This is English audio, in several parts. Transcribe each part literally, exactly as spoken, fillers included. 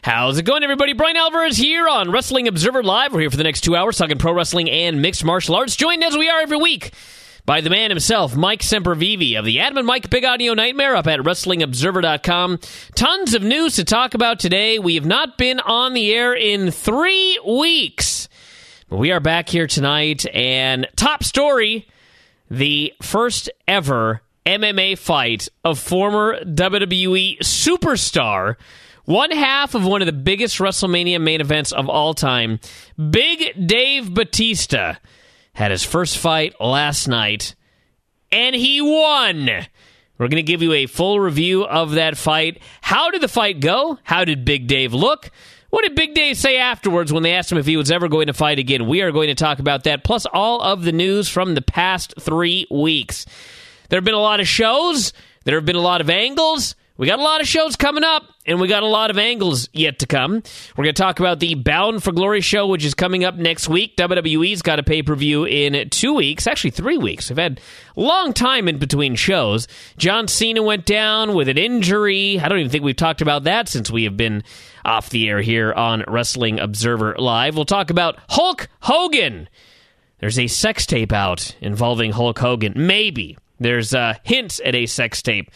How's it going, everybody? Brian Alvarez here on Wrestling Observer Live. We're here for the next two hours talking pro wrestling and mixed martial arts, joined as we are every week by the man himself, Mike Sempervive of the Adam and Mike Big Audio Nightmare up at Wrestling Observer dot com. Tons of news to talk about today. We have not been on the air in three weeks, but we are back here tonight, and top story, the first ever M M A fight of former W W E superstar, one half of one of the biggest WrestleMania main events of all time, Big Dave Batista, had his first fight last night, and he won. We're going to give you a full review of that fight. How did the fight go? How did Big Dave look? What did Big Dave say afterwards when they asked him if he was ever going to fight again? We are going to talk about that, plus all of the news from the past three weeks. There have been a lot of shows. There have been a lot of angles. We got a lot of shows coming up, and we got a lot of angles yet to come. We're going to talk about the Bound for Glory show, which is coming up next week. W W E's got a pay-per-view in two weeks, actually three weeks. We've had a long time in between shows. John Cena went down with an injury. I don't even think we've talked about that since we have been off the air here on Wrestling Observer Live. We'll talk about Hulk Hogan. There's a sex tape out involving Hulk Hogan. Maybe. There's a hint at a sex tape.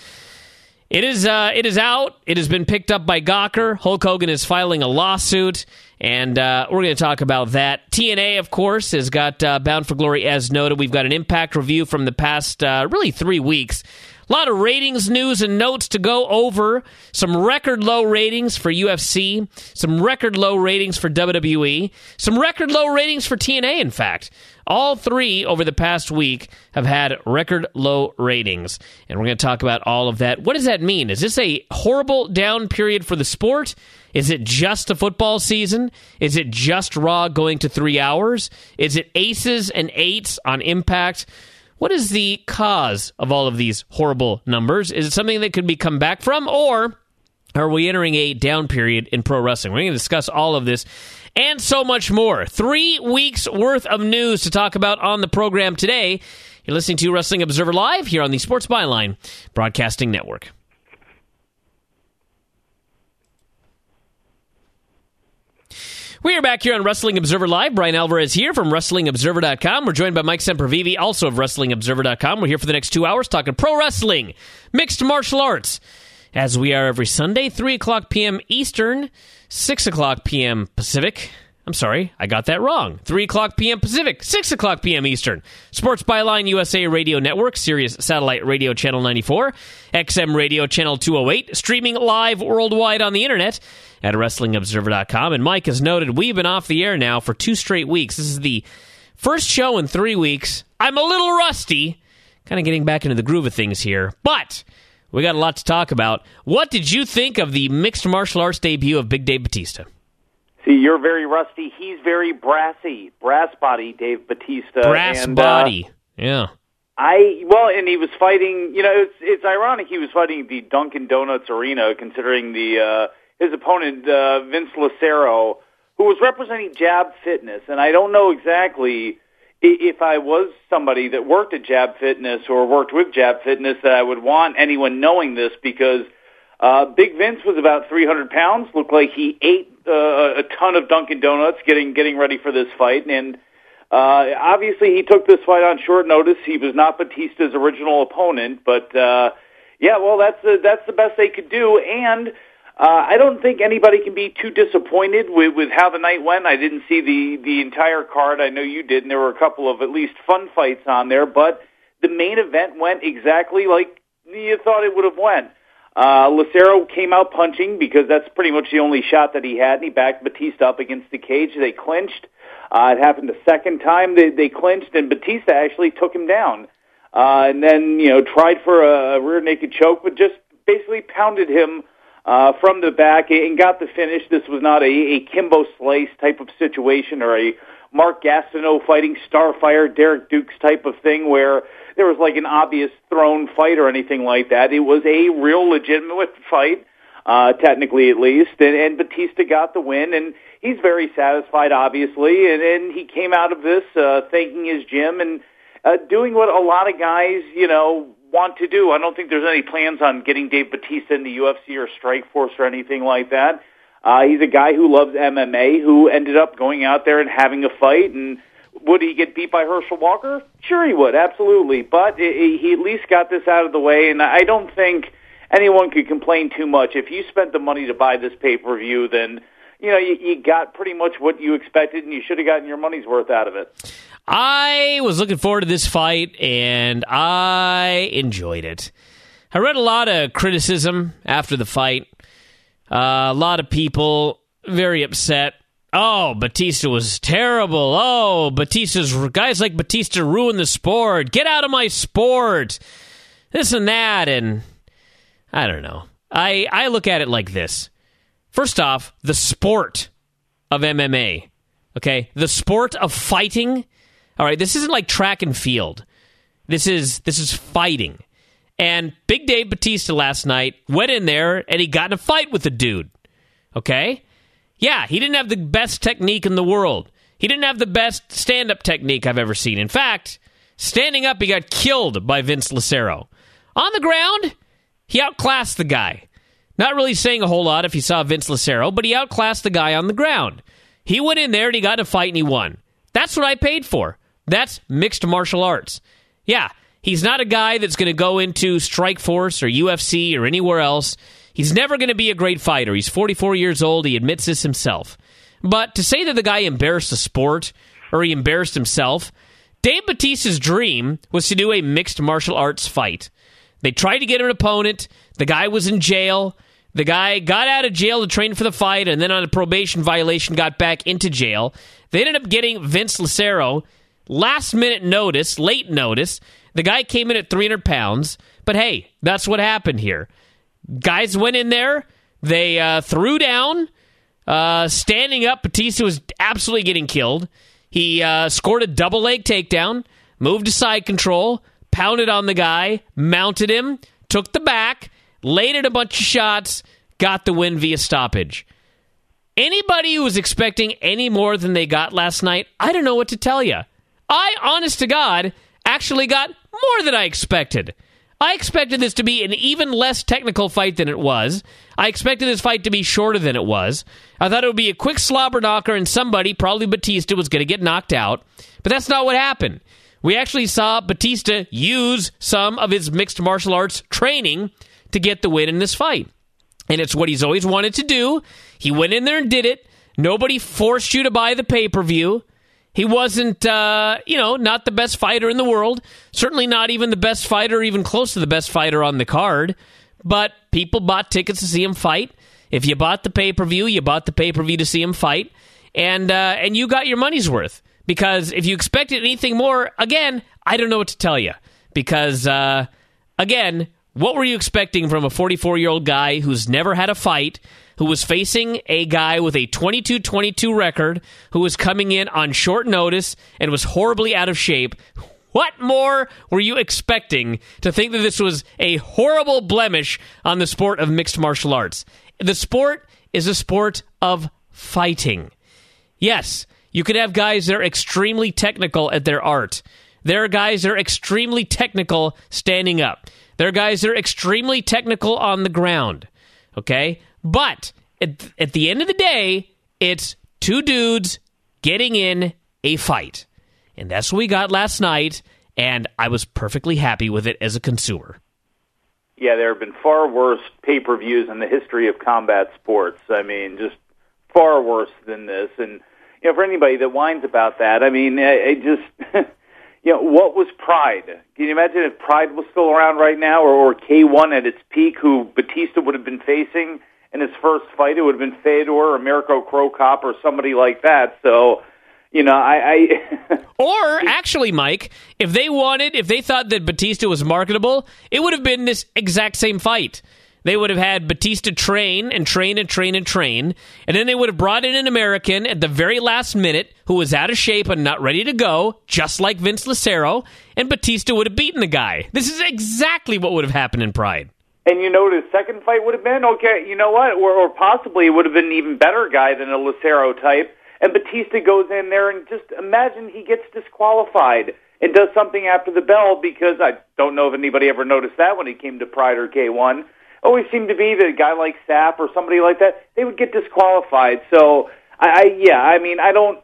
It is uh, it is out. It has been picked up by Gawker. Hulk Hogan is filing a lawsuit, and uh, we're going to talk about that. T N A, of course, has got uh, Bound for Glory as noted. We've got an Impact review from the past, uh, really, three weeks. A lot of ratings, news, and notes to go over. Some record low ratings for U F C. Some record low ratings for W W E. Some record low ratings for T N A, in fact. All three over the past week have had record low ratings, and we're going to talk about all of that. What does that mean? Is this a horrible down period for the sport? Is it just the football season? Is it just Raw going to three hours? Is it aces and eights on Impact? What is the cause of all of these horrible numbers? Is it something that could be come back from, or are we entering a down period in pro wrestling? We're going to discuss all of this and so much more. Three weeks worth of news to talk about on the program today. You're listening to Wrestling Observer Live here on the Sports Byline Broadcasting Network. We are back here on Wrestling Observer Live. Brian Alvarez here from Wrestling Observer dot com. We're joined by Mike Sempervive, also of Wrestling Observer dot com. We're here for the next two hours talking pro wrestling, mixed martial arts, as we are every Sunday, three o'clock p.m. Eastern, six o'clock p.m. Pacific. I'm sorry, I got that wrong. three o'clock p.m. Pacific, six o'clock p.m. Eastern. Sports Byline U S A Radio Network, Sirius Satellite Radio Channel ninety-four, X M Radio Channel two oh eight, streaming live worldwide on the internet at Wrestling Observer dot com. And Mike has noted we've been off the air now for two straight weeks. This is the first show in three weeks. I'm a little rusty, kind of getting back into the groove of things here, but we got a lot to talk about. What did you think of the mixed martial arts debut of Big Dave Batista? See, you're very rusty. He's very brassy. Brass body, Dave Batista. Brass and, body, uh, yeah. I well, and he was fighting, you know, it's, it's ironic he was fighting the Dunkin' Donuts Arena, considering the uh, his opponent, uh, Vince Lucero, who was representing Jab Fitness. And I don't know exactly if I was somebody that worked at Jab Fitness or worked with Jab Fitness that I would want anyone knowing this, because uh, Big Vince was about three hundred pounds, looked like he ate uh, a ton of Dunkin' Donuts getting getting ready for this fight, and uh, obviously he took this fight on short notice. He was not Batista's original opponent, but uh, yeah, well, that's the, that's the best they could do, and uh, I don't think anybody can be too disappointed with, with how the night went. I didn't see the, the entire card. I know you did, and there were a couple of at least fun fights on there, but the main event went exactly like you thought it would have went. Uh, Lucero came out punching because that's pretty much the only shot that he had, and he backed Batista up against the cage. They clinched. Uh, it happened the second time they, they clinched, and Batista actually took him down. Uh, and then, you know, tried for a, a rear naked choke, but just basically pounded him uh, from the back and got the finish. This was not a, a Kimbo Slice type of situation or a Mark Gastineau fighting Starfire, Derek Dukes type of thing where there was like an obvious thrown fight or anything like that. It was a real legitimate fight, uh, technically at least, and, and Batista got the win, and he's very satisfied, obviously, and, and he came out of this uh, thanking his gym and uh, doing what a lot of guys, you know, want to do. I don't think there's any plans on getting Dave Batista in the U F C or Strikeforce or anything like that. Uh, he's a guy who loves M M A, who ended up going out there and having a fight. And would he get beat by Herschel Walker? Sure he would, absolutely. But it, he at least got this out of the way, and I don't think anyone could complain too much. If you spent the money to buy this pay-per-view, then you know you, you got pretty much what you expected, and you should have gotten your money's worth out of it. I was looking forward to this fight, and I enjoyed it. I read a lot of criticism after the fight. Uh, a lot of people very upset. Oh, Batista was terrible. Oh, Batista's guys like Batista ruined the sport. Get out of my sport. This and that, and I don't know. I, I look at it like this. First off, the sport of M M A. Okay? The sport of fighting. All right, this isn't like track and field. This is this is fighting. And Big Dave Batista last night went in there and he got in a fight with the dude. Okay? Yeah, he didn't have the best technique in the world. He didn't have the best stand-up technique I've ever seen. In fact, standing up, he got killed by Vince Lucero. On the ground, he outclassed the guy. Not really saying a whole lot if you saw Vince Lucero, but he outclassed the guy on the ground. He went in there and he got in a fight and he won. That's what I paid for. That's mixed martial arts. Yeah, he's not a guy that's going to go into Strikeforce or U F C or anywhere else. He's never going to be a great fighter. He's forty-four years old. He admits this himself. But to say that the guy embarrassed the sport or he embarrassed himself, Dave Batista's dream was to do a mixed martial arts fight. They tried to get an opponent. The guy was in jail. The guy got out of jail to train for the fight, and then on a probation violation got back into jail. They ended up getting Vince Lucero last-minute notice, late notice. The guy came in at three hundred pounds. But hey, that's what happened here. Guys went in there. They uh, threw down. Uh, standing up, Batista was absolutely getting killed. He uh, scored a double leg takedown, moved to side control, pounded on the guy, mounted him, took the back, laid in a bunch of shots, got the win via stoppage. Anybody who was expecting any more than they got last night, I don't know what to tell you. I, honest to God, actually got more than I expected. I expected this to be an even less technical fight than it was. I expected this fight to be shorter than it was. I thought it would be a quick slobber knocker and somebody, probably Batista, was going to get knocked out. But that's not what happened. We actually saw Batista use some of his mixed martial arts training to get the win in this fight. And it's what he's always wanted to do. He went in there and did it. Nobody forced you to buy the pay-per-view. He wasn't, uh, you know, not the best fighter in the world. Certainly not even the best fighter, or even close to the best fighter on the card. But people bought tickets to see him fight. If you bought the pay-per-view, you bought the pay-per-view to see him fight. And, uh, and you got your money's worth. Because if you expected anything more, again, I don't know what to tell you. Because, uh, again, what were you expecting from a forty-four-year-old guy who's never had a fight, who was facing a guy with a twenty-two twenty-two record, who was coming in on short notice and was horribly out of shape? What more were you expecting to think that this was a horrible blemish on the sport of mixed martial arts? The sport is a sport of fighting. Yes, you could have guys that are extremely technical at their art. There are guys that are extremely technical standing up. There are guys that are extremely technical on the ground. Okay? But at, at the end of the day, it's two dudes getting in a fight. And that's what we got last night, and I was perfectly happy with it as a consumer. Yeah, there have been far worse pay-per-views in the history of combat sports. I mean, just far worse than this. And, you know, for anybody that whines about that, I mean, I, I just... You know, what was Pride? Can you imagine if Pride was still around right now, or, or K one at its peak, who Batista would have been facing in his first fight? It would have been Fedor or Mirko Cro Cop or somebody like that. So, you know, I... I or, actually, Mike, if they wanted, if they thought that Batista was marketable, it would have been this exact same fight. They would have had Batista train and train and train and train, and then they would have brought in an American at the very last minute who was out of shape and not ready to go, just like Vince Lucero, and Batista would have beaten the guy. This is exactly what would have happened in Pride. And you know what his second fight would have been? Okay, you know what? Or, or possibly it would have been an even better guy than a Lucero type, and Batista goes in there and just imagine he gets disqualified and does something after the bell, because I don't know if anybody ever noticed that when he came to Pride or K one. always seemed to be that a guy like Sapp or somebody like that, they would get disqualified. So, I, I yeah, I mean, I don't,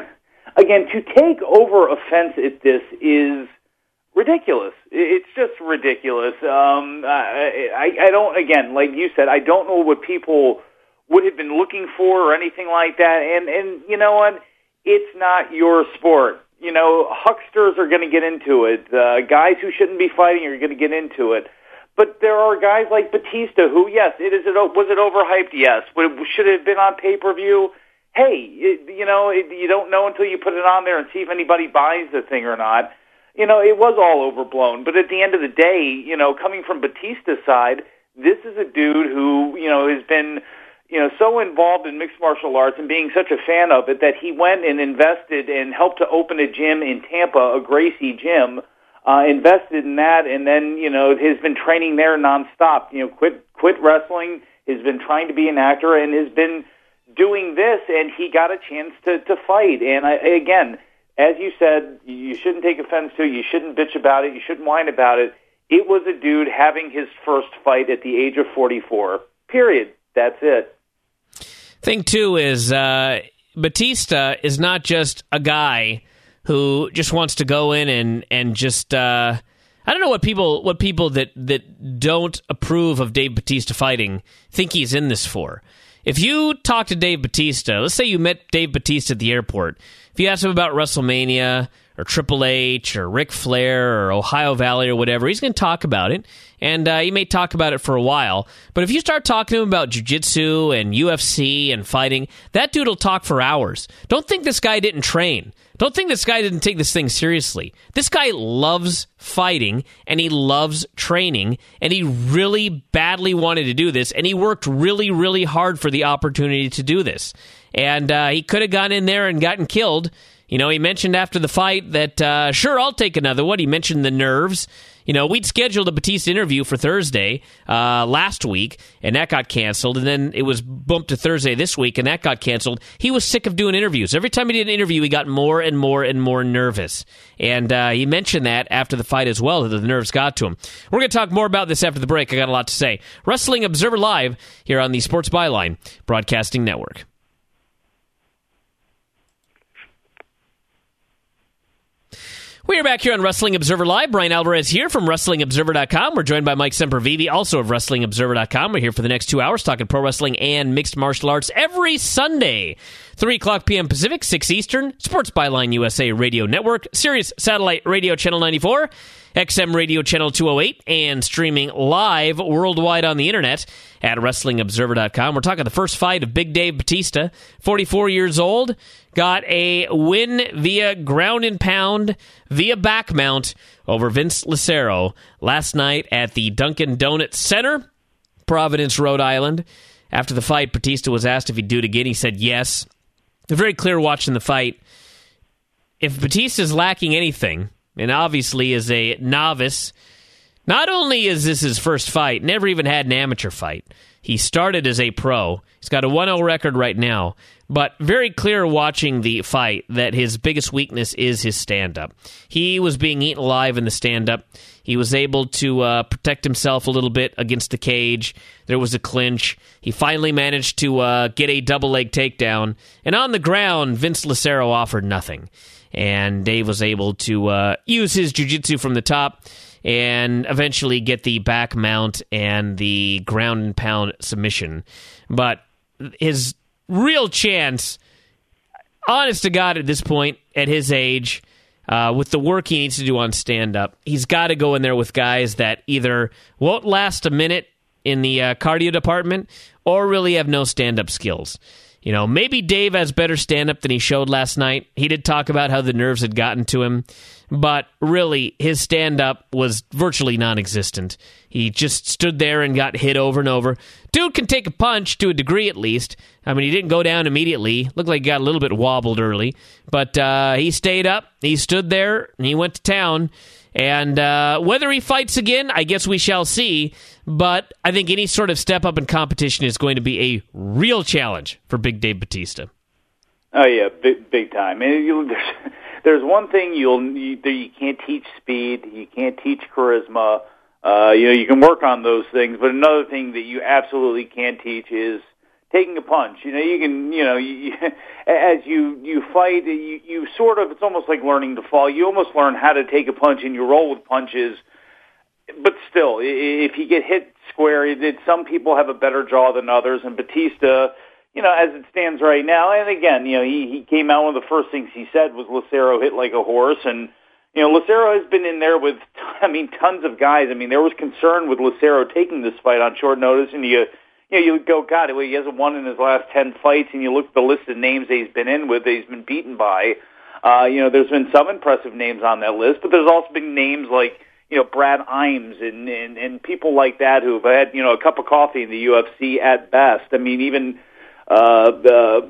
again, to take over offense at this is ridiculous. It's just ridiculous. Um, I, I, I don't, again, like you said, I don't know what people would have been looking for or anything like that. And, and you know what? It's not your sport. You know, hucksters are going to get into it. Uh, guys who shouldn't be fighting are going to get into it. But there are guys like Batista who, yes, it is. It was it overhyped? Yes. Should it have been on pay-per-view? Hey, it, you know, it, you don't know until you put it on there and see if anybody buys the thing or not. You know, it was all overblown. But at the end of the day, you know, coming from Batista's side, this is a dude who, you know, has been, you know, so involved in mixed martial arts and being such a fan of it that he went and invested and helped to open a gym in Tampa, a Gracie gym, uh, invested in that, and then, you know, has been training there nonstop. You know, quit quit wrestling, has been trying to be an actor, and has been doing this, and he got a chance to, to fight. And I, again, as you said, you shouldn't take offense to it, you shouldn't bitch about it, you shouldn't whine about it. It was a dude having his first fight at the age of forty-four. Period. That's it. Thing, too, is uh, Batista is not just a guy who just wants to go in and, and just... Uh, I don't know what people what people that, that don't approve of Dave Batista fighting think he's in this for. If you talk to Dave Batista, let's say you met Dave Batista at the airport, if you ask him about WrestleMania or Triple H or Ric Flair or Ohio Valley or whatever, he's going to talk about it, and uh, he may talk about it for a while. But if you start talking to him about jiu-jitsu and U F C and fighting, that dude will talk for hours. Don't think this guy didn't train. Don't think this guy didn't take this thing seriously. This guy loves fighting, and he loves training, and he really badly wanted to do this, and he worked really, really hard for the opportunity to do this. And uh, he could have gone in there and gotten killed. You know, he mentioned after the fight that, uh, sure, I'll take another one. He mentioned the nerves. You know, we'd scheduled a Batista interview for Thursday uh, last week, and that got canceled. And then it was bumped to Thursday this week, and that got canceled. He was sick of doing interviews. Every time he did an interview, he got more and more and more nervous. And uh, he mentioned that after the fight as well, that the nerves got to him. We're going to talk more about this after the break. I got a lot to say. Wrestling Observer Live here on the Sports Byline Broadcasting Network. We are back here on Wrestling Observer Live. Brian Alvarez here from Wrestling Observer dot com. We're joined by Mike Sempervive, also of Wrestling Observer dot com. We're here for the next two hours talking pro wrestling and mixed martial arts every Sunday, three o'clock p.m. Pacific, six Eastern, Sports Byline U S A Radio Network, Sirius Satellite Radio Channel ninety-four, X M Radio Channel two oh eight, and streaming live worldwide on the internet at Wrestling Observer dot com. We're talking the first fight of Big Dave Batista, forty-four years old, got a win via ground and pound, via back mount over Vince Lucero last night at the Dunkin' Donuts Center, Providence, Rhode Island. After the fight, Batista was asked if he'd do it again. He said yes. Very clear watching the fight. If Batista's lacking anything, and obviously is a novice, not only is this his first fight, never even had an amateur fight. He started as a pro. He's got a one oh record right now, but very clear watching the fight that his biggest weakness is his stand-up. He was being eaten alive in the stand-up. He was able to uh, protect himself a little bit against the cage. There was a clinch. He finally managed to uh, get a double-leg takedown. And on the ground, Vince Lucero offered nothing. And Dave was able to uh, use his jiu-jitsu from the top and eventually get the back mount and the ground and pound submission. But his real chance, honest to God at this point, at his age, uh, with the work he needs to do on stand-up, he's got to go in there with guys that either won't last a minute in the uh, cardio department or really have no stand-up skills. You know, maybe Dave has better stand-up than he showed last night. He did talk about how the nerves had gotten to him, but really, his stand-up was virtually non-existent. He just stood there and got hit over and over. Dude can take a punch, to a degree at least. I mean, he didn't go down immediately. Looked like he got a little bit wobbled early, but uh, he stayed up, he stood there, and he went to town. And uh, whether he fights again, I guess we shall see. But I think any sort of step up in competition is going to be a real challenge for Big Dave Batista. Oh yeah, big big time. And you, there's, there's one thing you'll you, you can't teach: speed. You can't teach charisma. Uh, you know, you can work on those things, but another thing that you absolutely can't teach is taking a punch. You know, you can, you know, you, as you you fight, you, you sort of, it's almost like learning to fall. You almost learn how to take a punch, and you roll with punches. But still, if you get hit square, it, some people have a better jaw than others, and Batista, you know, as it stands right now, and again, you know, he, he came out, one of the first things he said was Lucero hit like a horse, and you know, Lucero has been in there with, I mean, tons of guys. I mean, there was concern with Lucero taking this fight on short notice, and you, you know, you would go, God, he hasn't won in his last ten fights, and you look at the list of names that he's been in with, that he's been beaten by. Uh, you know, there's been some impressive names on that list, but there's also been names like, you know, Brad Imes and, and, and people like that who've had, you know, a cup of coffee in the U F C at best. I mean, even uh, the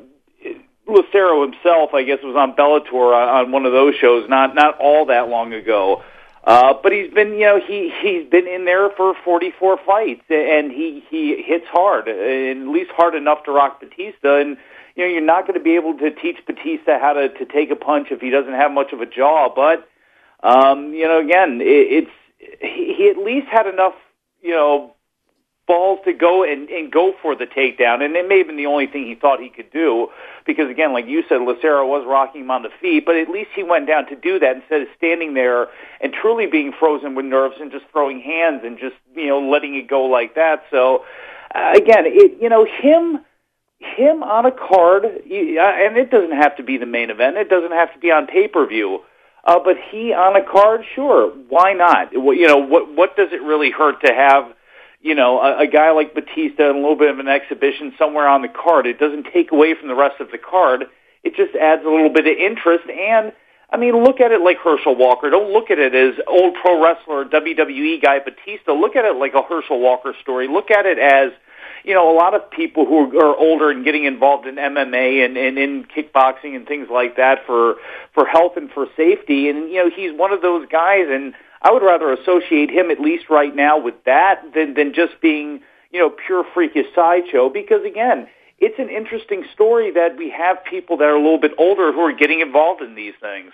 Lucero himself, I guess, was on Bellator on, on one of those shows not not all that long ago. Uh, but he's been, you know, he he's been in there for forty-four fights, and he he hits hard, at least hard enough to rock Batista. And you know, you're not going to be able to teach Batista how to to take a punch if he doesn't have much of a jaw. But um, you know, again, it, it's he, he at least had enough, you know, balls to go and, and go for the takedown, and it may have been the only thing he thought he could do, because again, like you said, Lucero was rocking him on the feet, but at least he went down to do that instead of standing there and truly being frozen with nerves and just throwing hands and just, you know, letting it go like that. So uh, again, it, you know, him him on a card, you, uh, and it doesn't have to be the main event, it doesn't have to be on pay-per-view, uh, but he on a card, sure, why not? You know, what what does it really hurt to have, you know, a, a guy like Batista and a little bit of an exhibition somewhere on the card? It doesn't take away from the rest of the card. It just adds a little bit of interest. And, I mean, look at it like Herschel Walker. Don't look at it as old pro wrestler, W W E guy Batista. Look at it like a Herschel Walker story. Look at it as, you know, a lot of people who are older and getting involved in M M A and, and in kickboxing and things like that for, for health and for safety. And, you know, he's one of those guys, and I would rather associate him, at least right now, with that than, than just being, you know, pure freakish sideshow. Because, again, it's an interesting story that we have people that are a little bit older who are getting involved in these things.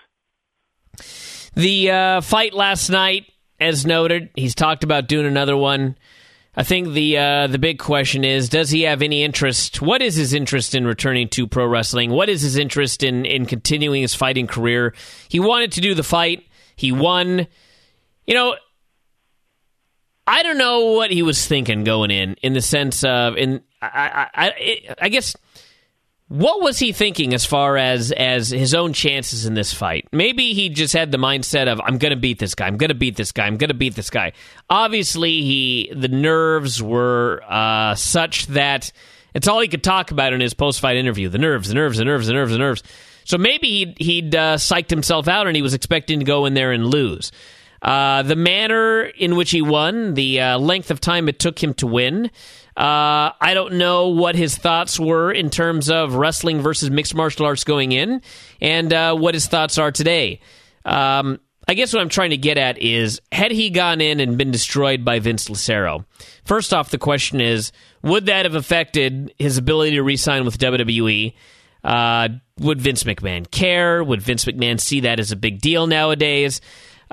The uh, fight last night, as noted, he's talked about doing another one. I think the uh, the big question is, does he have any interest? What is his interest in returning to pro wrestling? What is his interest in, in continuing his fighting career? He wanted to do the fight. He won. You know, I don't know what he was thinking going in, in the sense of, in I, I, I, I guess, what was he thinking as far as, as his own chances in this fight? Maybe he just had the mindset of, I'm going to beat this guy, I'm going to beat this guy, I'm going to beat this guy. Obviously, he the nerves were uh, such that it's all he could talk about in his post-fight interview, the nerves, the nerves, the nerves, the nerves, the nerves. So maybe he'd, he'd uh, psyched himself out and he was expecting to go in there and lose. Uh, the manner in which he won, the uh, length of time it took him to win, uh, I don't know what his thoughts were in terms of wrestling versus mixed martial arts going in, and uh, what his thoughts are today. Um, I guess what I'm trying to get at is, had he gone in and been destroyed by Vince Lucero, first off, the question is, would that have affected his ability to re-sign with W W E? Uh, would Vince McMahon care? Would Vince McMahon see that as a big deal nowadays?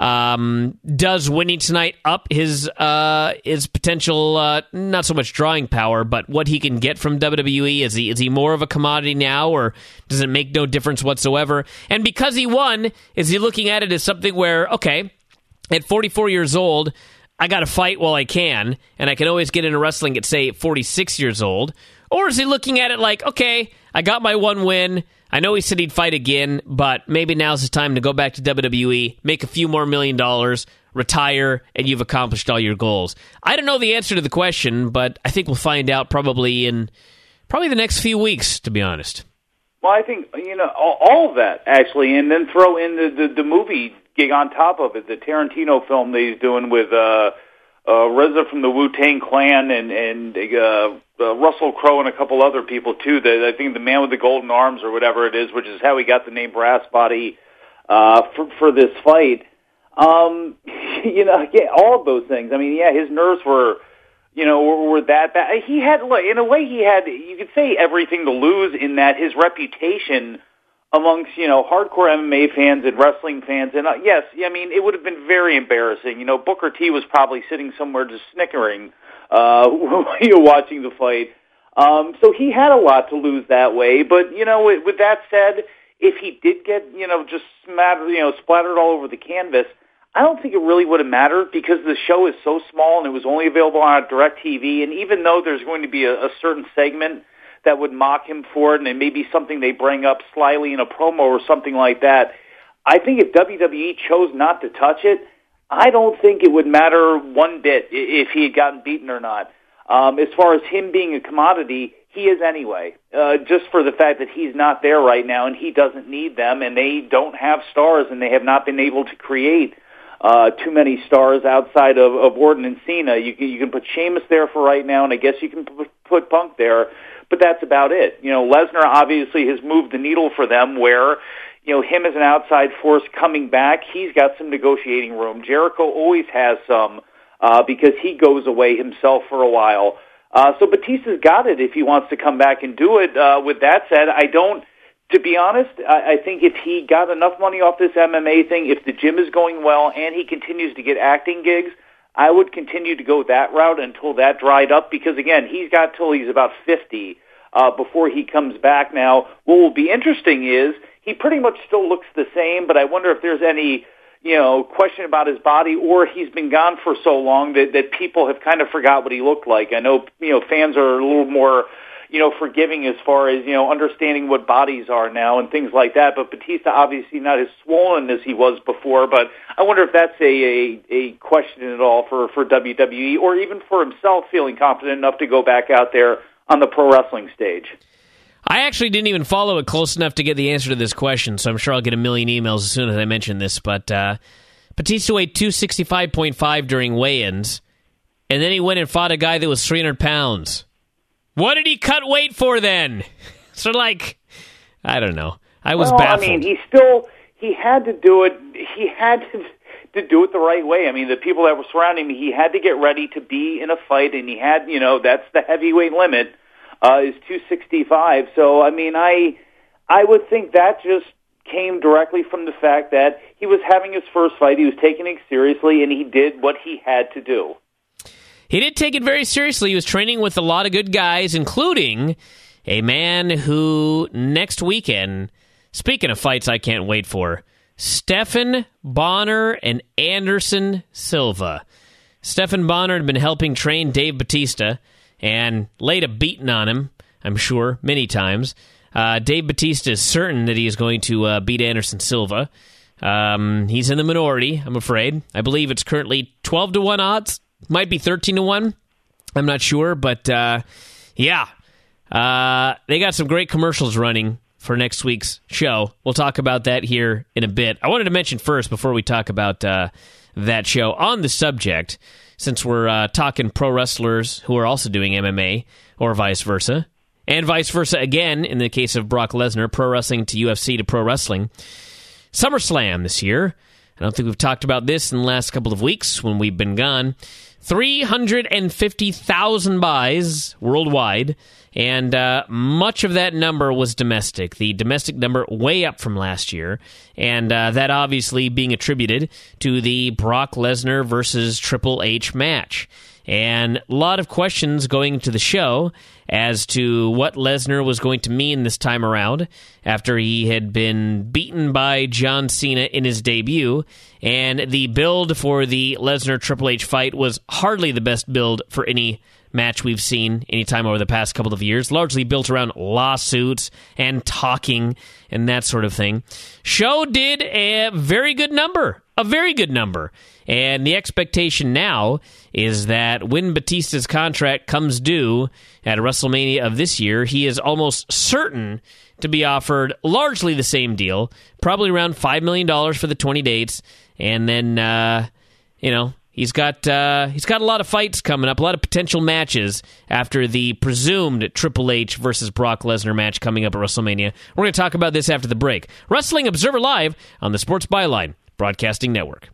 Um, does winning tonight up his uh, his potential, uh, not so much drawing power, but what he can get from W W E? Is he is he more of a commodity now, or does it make no difference whatsoever? And because he won, is he looking at it as something where, okay, at forty-four years old, I got to fight while I can, and I can always get into wrestling at, say, forty-six years old? Or is he looking at it like, okay, I got my one win, I know he said he'd fight again, but maybe now's the time to go back to W W E, make a few more million dollars, retire, and you've accomplished all your goals? I don't know the answer to the question, but I think we'll find out probably in probably the next few weeks, to be honest. Well, I think, you know, all, all of that, actually, and then throw in the, the, the movie gig on top of it, the Tarantino film that he's doing with uh, uh, R Z A from the Wu-Tang Clan and, and uh, uh, Russell Crowe and a couple other people, too. The, I think The Man with the Golden Arms or whatever it is, which is how he got the name Brass Body uh, for, for this fight. Um, you know, yeah, all of those things. I mean, yeah, his nerves were, you know, were, were that bad. He had, in a way, he had, you could say, everything to lose in that his reputation amongst, you know, hardcore M M A fans and wrestling fans. And uh, yes, I mean, it would have been very embarrassing. You know, Booker T was probably sitting somewhere just snickering, uh, you know, watching the fight. Um, so he had a lot to lose that way. But, you know, with, with that said, if he did get, you know, just smattered, you know, splattered all over the canvas, I don't think it really would have mattered because the show is so small and it was only available on DirecTV. And even though there's going to be a, a certain segment that would mock him for it, and it may be something they bring up slyly in a promo or something like that, I think if W W E chose not to touch it, I don't think it would matter one bit if he had gotten beaten or not. Um, as far as him being a commodity, he is anyway, uh, just for the fact that he's not there right now and he doesn't need them, and they don't have stars, and they have not been able to create uh, too many stars outside of, of Orton and Cena. You can, you can put Sheamus there for right now, and I guess you can put, put Punk there, but that's about it. You know, Lesnar obviously has moved the needle for them where, you know, him as an outside force coming back, he's got some negotiating room. Jericho always has some uh, because he goes away himself for a while. Uh, so Batista's got it if he wants to come back and do it. Uh, with that said, I don't, to be honest, I, I think if he got enough money off this M M A thing, if the gym is going well and he continues to get acting gigs, I would continue to go that route until that dried up because, again, he's got till he's about fifty uh, before he comes back. Now, what will be interesting is he pretty much still looks the same, but I wonder if there's any, you know, question about his body, or he's been gone for so long that, that people have kind of forgot what he looked like. I know, you know, fans are a little more, you know, forgiving as far as, you know, understanding what bodies are now and things like that, but Batista obviously not as swollen as he was before, but I wonder if that's a, a, a question at all for, for W W E, or even for himself feeling confident enough to go back out there on the pro wrestling stage. I actually didn't even follow it close enough to get the answer to this question, so I'm sure I'll get a million emails as soon as I mention this, but uh, Batista weighed two sixty-five point five during weigh-ins, and then he went and fought a guy that was three hundred pounds. What did he cut weight for then? So, like, I don't know. I was well, baffled. I mean, he still, he had to do it, he had to, to do it the right way. I mean, the people that were surrounding him, he had to get ready to be in a fight, and he had, you know, that's the heavyweight limit. Uh, is two sixty-five. So, I mean, I I would think that just came directly from the fact that he was having his first fight, he was taking it seriously, and he did what he had to do. He did take it very seriously. He was training with a lot of good guys, including a man who next weekend, speaking of fights I can't wait for, Stephan Bonnar and Anderson Silva. Stephan Bonnar had been helping train Dave Batista and laid a beating on him, I'm sure, many times. Uh, Dave Batista is certain that he is going to uh, beat Anderson Silva. Um, he's in the minority, I'm afraid. I believe it's currently twelve to one odds. Might be thirteen to one. I'm not sure, but uh, yeah. Uh, they got some great commercials running for next week's show. We'll talk about that here in a bit. I wanted to mention first, before we talk about uh, that show, on the subject, since we're uh, talking pro wrestlers who are also doing M M A, or vice versa, and vice versa again in the case of Brock Lesnar, pro wrestling to U F C to pro wrestling. SummerSlam this year. I don't think we've talked about this in the last couple of weeks when we've been gone. three hundred fifty thousand buys worldwide, and uh, much of that number was domestic. The domestic number way up from last year, and uh, that obviously being attributed to the Brock Lesnar versus Triple H match. And a lot of questions going into the show as to what Lesnar was going to mean this time around after he had been beaten by John Cena in his debut. And the build for the Lesnar-Triple H fight was hardly the best build for any match we've seen anytime over the past couple of years, largely built around lawsuits and talking and that sort of thing. Show did a very good number, a very good number. And the expectation now is that when Batista's contract comes due at WrestleMania of this year, he is almost certain to be offered largely the same deal, probably around five million dollars for the twenty dates. And then, uh, you know, he's got uh, he's got a lot of fights coming up, a lot of potential matches after the presumed Triple H versus Brock Lesnar match coming up at WrestleMania. We're going to talk about this after the break. Wrestling Observer Live on the Sports Byline Broadcasting Network.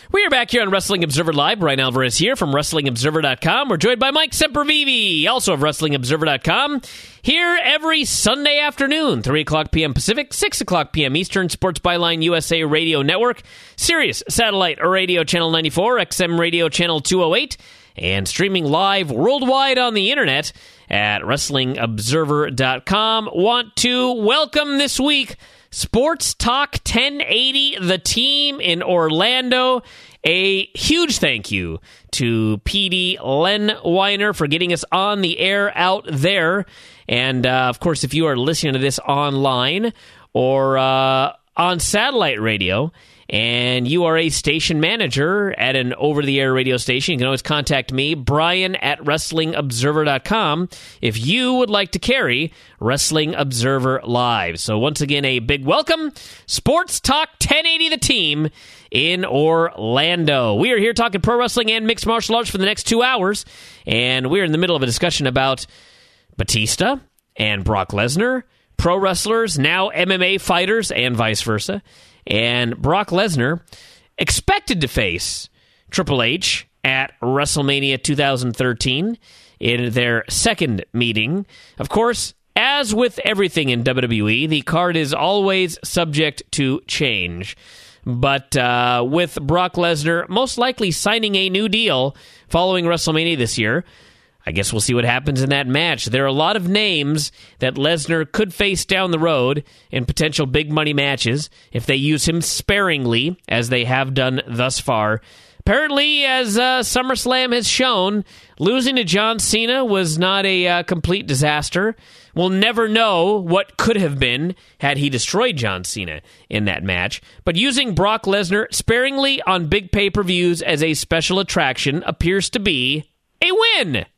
We are back here on Wrestling Observer Live. Brian Alvarez here from Wrestling Observer dot com. We're joined by Mike Sempervive, also of Wrestling Observer dot com, here every Sunday afternoon, three o'clock p.m. Pacific, six o'clock p.m. Eastern, Sports Byline U S A Radio Network, Sirius Satellite Radio Channel ninety-four, X M Radio Channel two oh eight, and streaming live worldwide on the internet at Wrestling Observer dot com. Want to welcome this week Sports Talk ten eighty, The Team in Orlando. A huge thank you to P D Len Weiner for getting us on the air out there. And, uh, of course, if you are listening to this online or uh, on satellite radio, and you are a station manager at an over-the-air radio station, you can always contact me, Brian at Wrestling Observer dot com, if you would like to carry Wrestling Observer Live. So once again, a big welcome. Sports Talk ten eighty, The Team in Orlando. We are here talking pro wrestling and mixed martial arts for the next two hours, and we're in the middle of a discussion about Batista and Brock Lesnar, pro wrestlers, now M M A fighters, and vice versa. And Brock Lesnar expected to face Triple H at WrestleMania two thousand thirteen in their second meeting. Of course, as with everything in W W E, the card is always subject to change. But uh, with Brock Lesnar most likely signing a new deal following WrestleMania this year, I guess we'll see what happens in that match. There are a lot of names that Lesnar could face down the road in potential big money matches if they use him sparingly, as they have done thus far. Apparently, as uh, SummerSlam has shown, losing to John Cena was not a uh, complete disaster. We'll never know what could have been had he destroyed John Cena in that match. But using Brock Lesnar sparingly on big pay-per-views as a special attraction appears to be a win.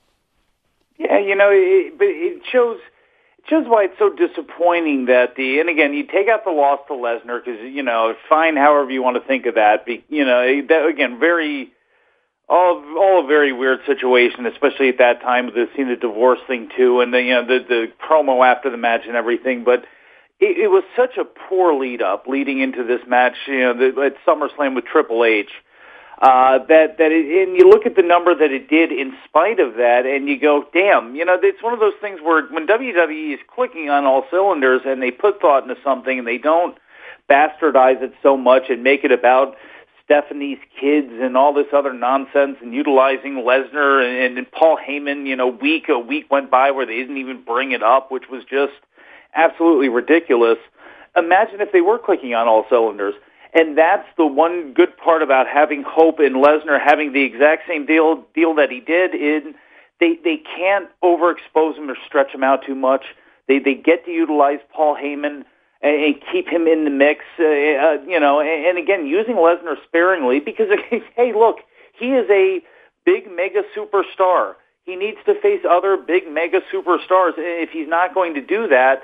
Yeah, you know, it, but it shows it shows why it's so disappointing that the, and again, you take out the loss to Lesnar because, you know, fine, however you want to think of that, but, you know, that, again, very, all, all a very weird situation, especially at that time with the, seeing the divorce thing too, and the, you know, the, the promo after the match and everything, but it, it was such a poor lead up leading into this match, you know, the, at SummerSlam with Triple H. Uh, that, that it, and you look at the number that it did in spite of that, and you go, damn, you know, it's one of those things where when W W E is clicking on all cylinders and they put thought into something and they don't bastardize it so much and make it about Stephanie's kids and all this other nonsense and utilizing Lesnar and, and Paul Heyman, you know, week, a week went by where they didn't even bring it up, which was just absolutely ridiculous. Imagine if they were clicking on all cylinders. And that's the one good part about having Hope and Lesnar having the exact same deal deal that he did. In they they can't overexpose him or stretch him out too much. They they get to utilize Paul Heyman and, and keep him in the mix. Uh, uh, you know, and, and again using Lesnar sparingly because hey, look, he is a big mega superstar. He needs to face other big mega superstars. If he's not going to do that,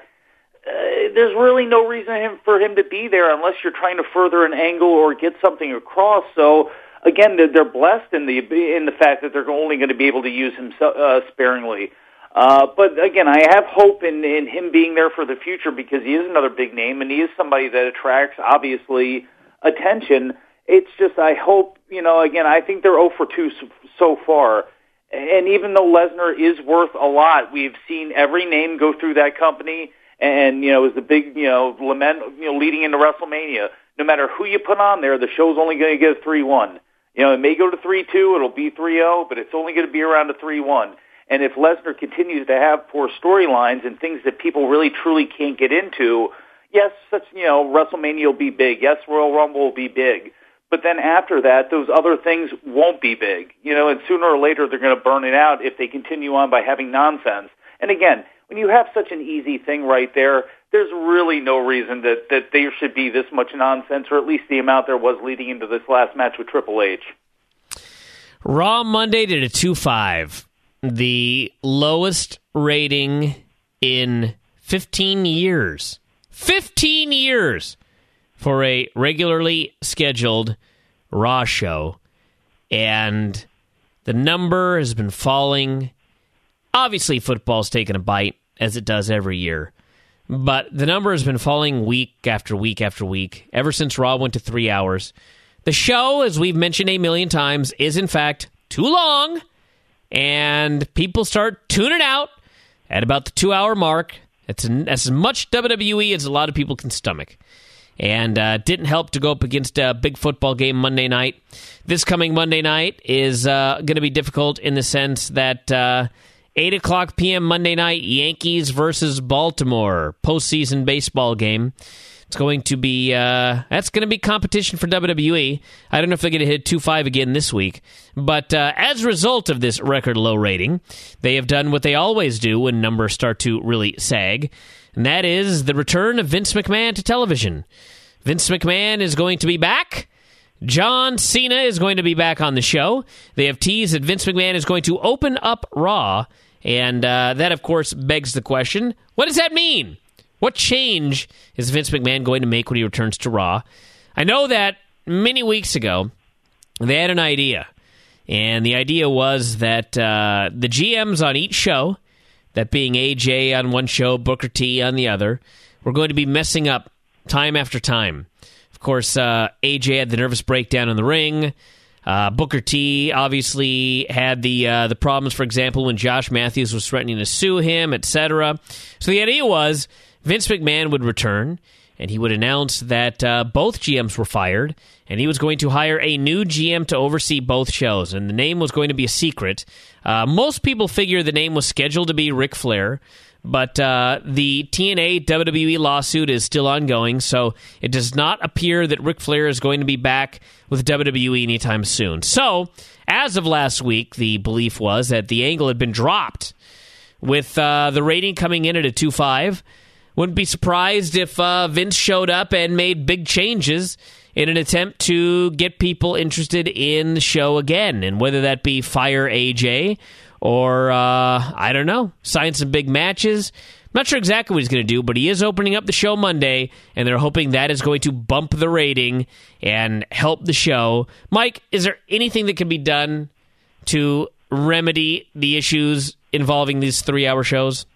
Uh, there's really no reason him, for him to be there unless you're trying to further an angle or get something across. So again, they're, they're blessed in the in the fact that they're only going to be able to use him uh, sparingly. Uh, but again, I have hope in, in him being there for the future because he is another big name and he is somebody that attracts obviously attention. It's just I hope, you know, again, I think they're oh for two so, so far. And even though Lesnar is worth a lot, we've seen every name go through that company. And, you know, it was the big, you know, lament, you know, leading into WrestleMania. No matter who you put on there, the show's only going to get a three one. You know, it may go to three two, it'll be three oh, but it's only going to be around a three one. And if Lesnar continues to have poor storylines and things that people really truly can't get into, yes, such, you know, WrestleMania will be big. Yes, Royal Rumble will be big. But then after that, those other things won't be big. You know, and sooner or later they're going to burn it out if they continue on by having nonsense. And again, when you have such an easy thing right there, there's really no reason that, that there should be this much nonsense, or at least the amount there was leading into this last match with Triple H. Raw Monday did a two five, the lowest rating in fifteen years. fifteen years for a regularly scheduled Raw show. And the number has been falling. Obviously, football's taken a bite, as it does every year. But the number has been falling week after week after week, ever since Raw went to three hours. The show, as we've mentioned a million times, is in fact too long, and people start tuning out at about the two-hour mark. It's as much W W E as a lot of people can stomach. And uh, didn't help to go up against a big football game Monday night. This coming Monday night is uh, going to be difficult in the sense that uh, eight o'clock p.m. Monday night, Yankees versus Baltimore, postseason baseball game. It's going to be, uh, that's going to be competition for W W E. I don't know if they're going to hit two five again this week. But uh, as a result of this record low rating, they have done what they always do when numbers start to really sag. And that is the return of Vince McMahon to television. Vince McMahon is going to be back. John Cena is going to be back on the show. They have teased that Vince McMahon is going to open up Raw. And uh, that, of course, begs the question, what does that mean? What change is Vince McMahon going to make when he returns to Raw? I know that many weeks ago, they had an idea. And the idea was that uh, the G Ms on each show, that being A J on one show, Booker T on the other, were going to be messing up time after time. Of course, uh, A J had the nervous breakdown in the ring. Uh, Booker T obviously had the uh, the problems, for example, when Josh Matthews was threatening to sue him, et cetera. So the idea was Vince McMahon would return, and he would announce that uh, both G Ms were fired, and he was going to hire a new G M to oversee both shows, and the name was going to be a secret. Uh, most people figure the name was scheduled to be Ric Flair, but uh, the T N A W W E lawsuit is still ongoing, so it does not appear that Ric Flair is going to be back with W W E anytime soon. So, as of last week, the belief was that the angle had been dropped, with uh, the rating coming in at a two five. Wouldn't be surprised if uh, Vince showed up and made big changes in an attempt to get people interested in the show again, and whether that be fire A J or, uh, I don't know, sign some big matches. I'm not sure exactly what he's going to do, but he is opening up the show Monday, and they're hoping that is going to bump the rating and help the show. Mike, is there anything that can be done to remedy the issues involving these three-hour shows?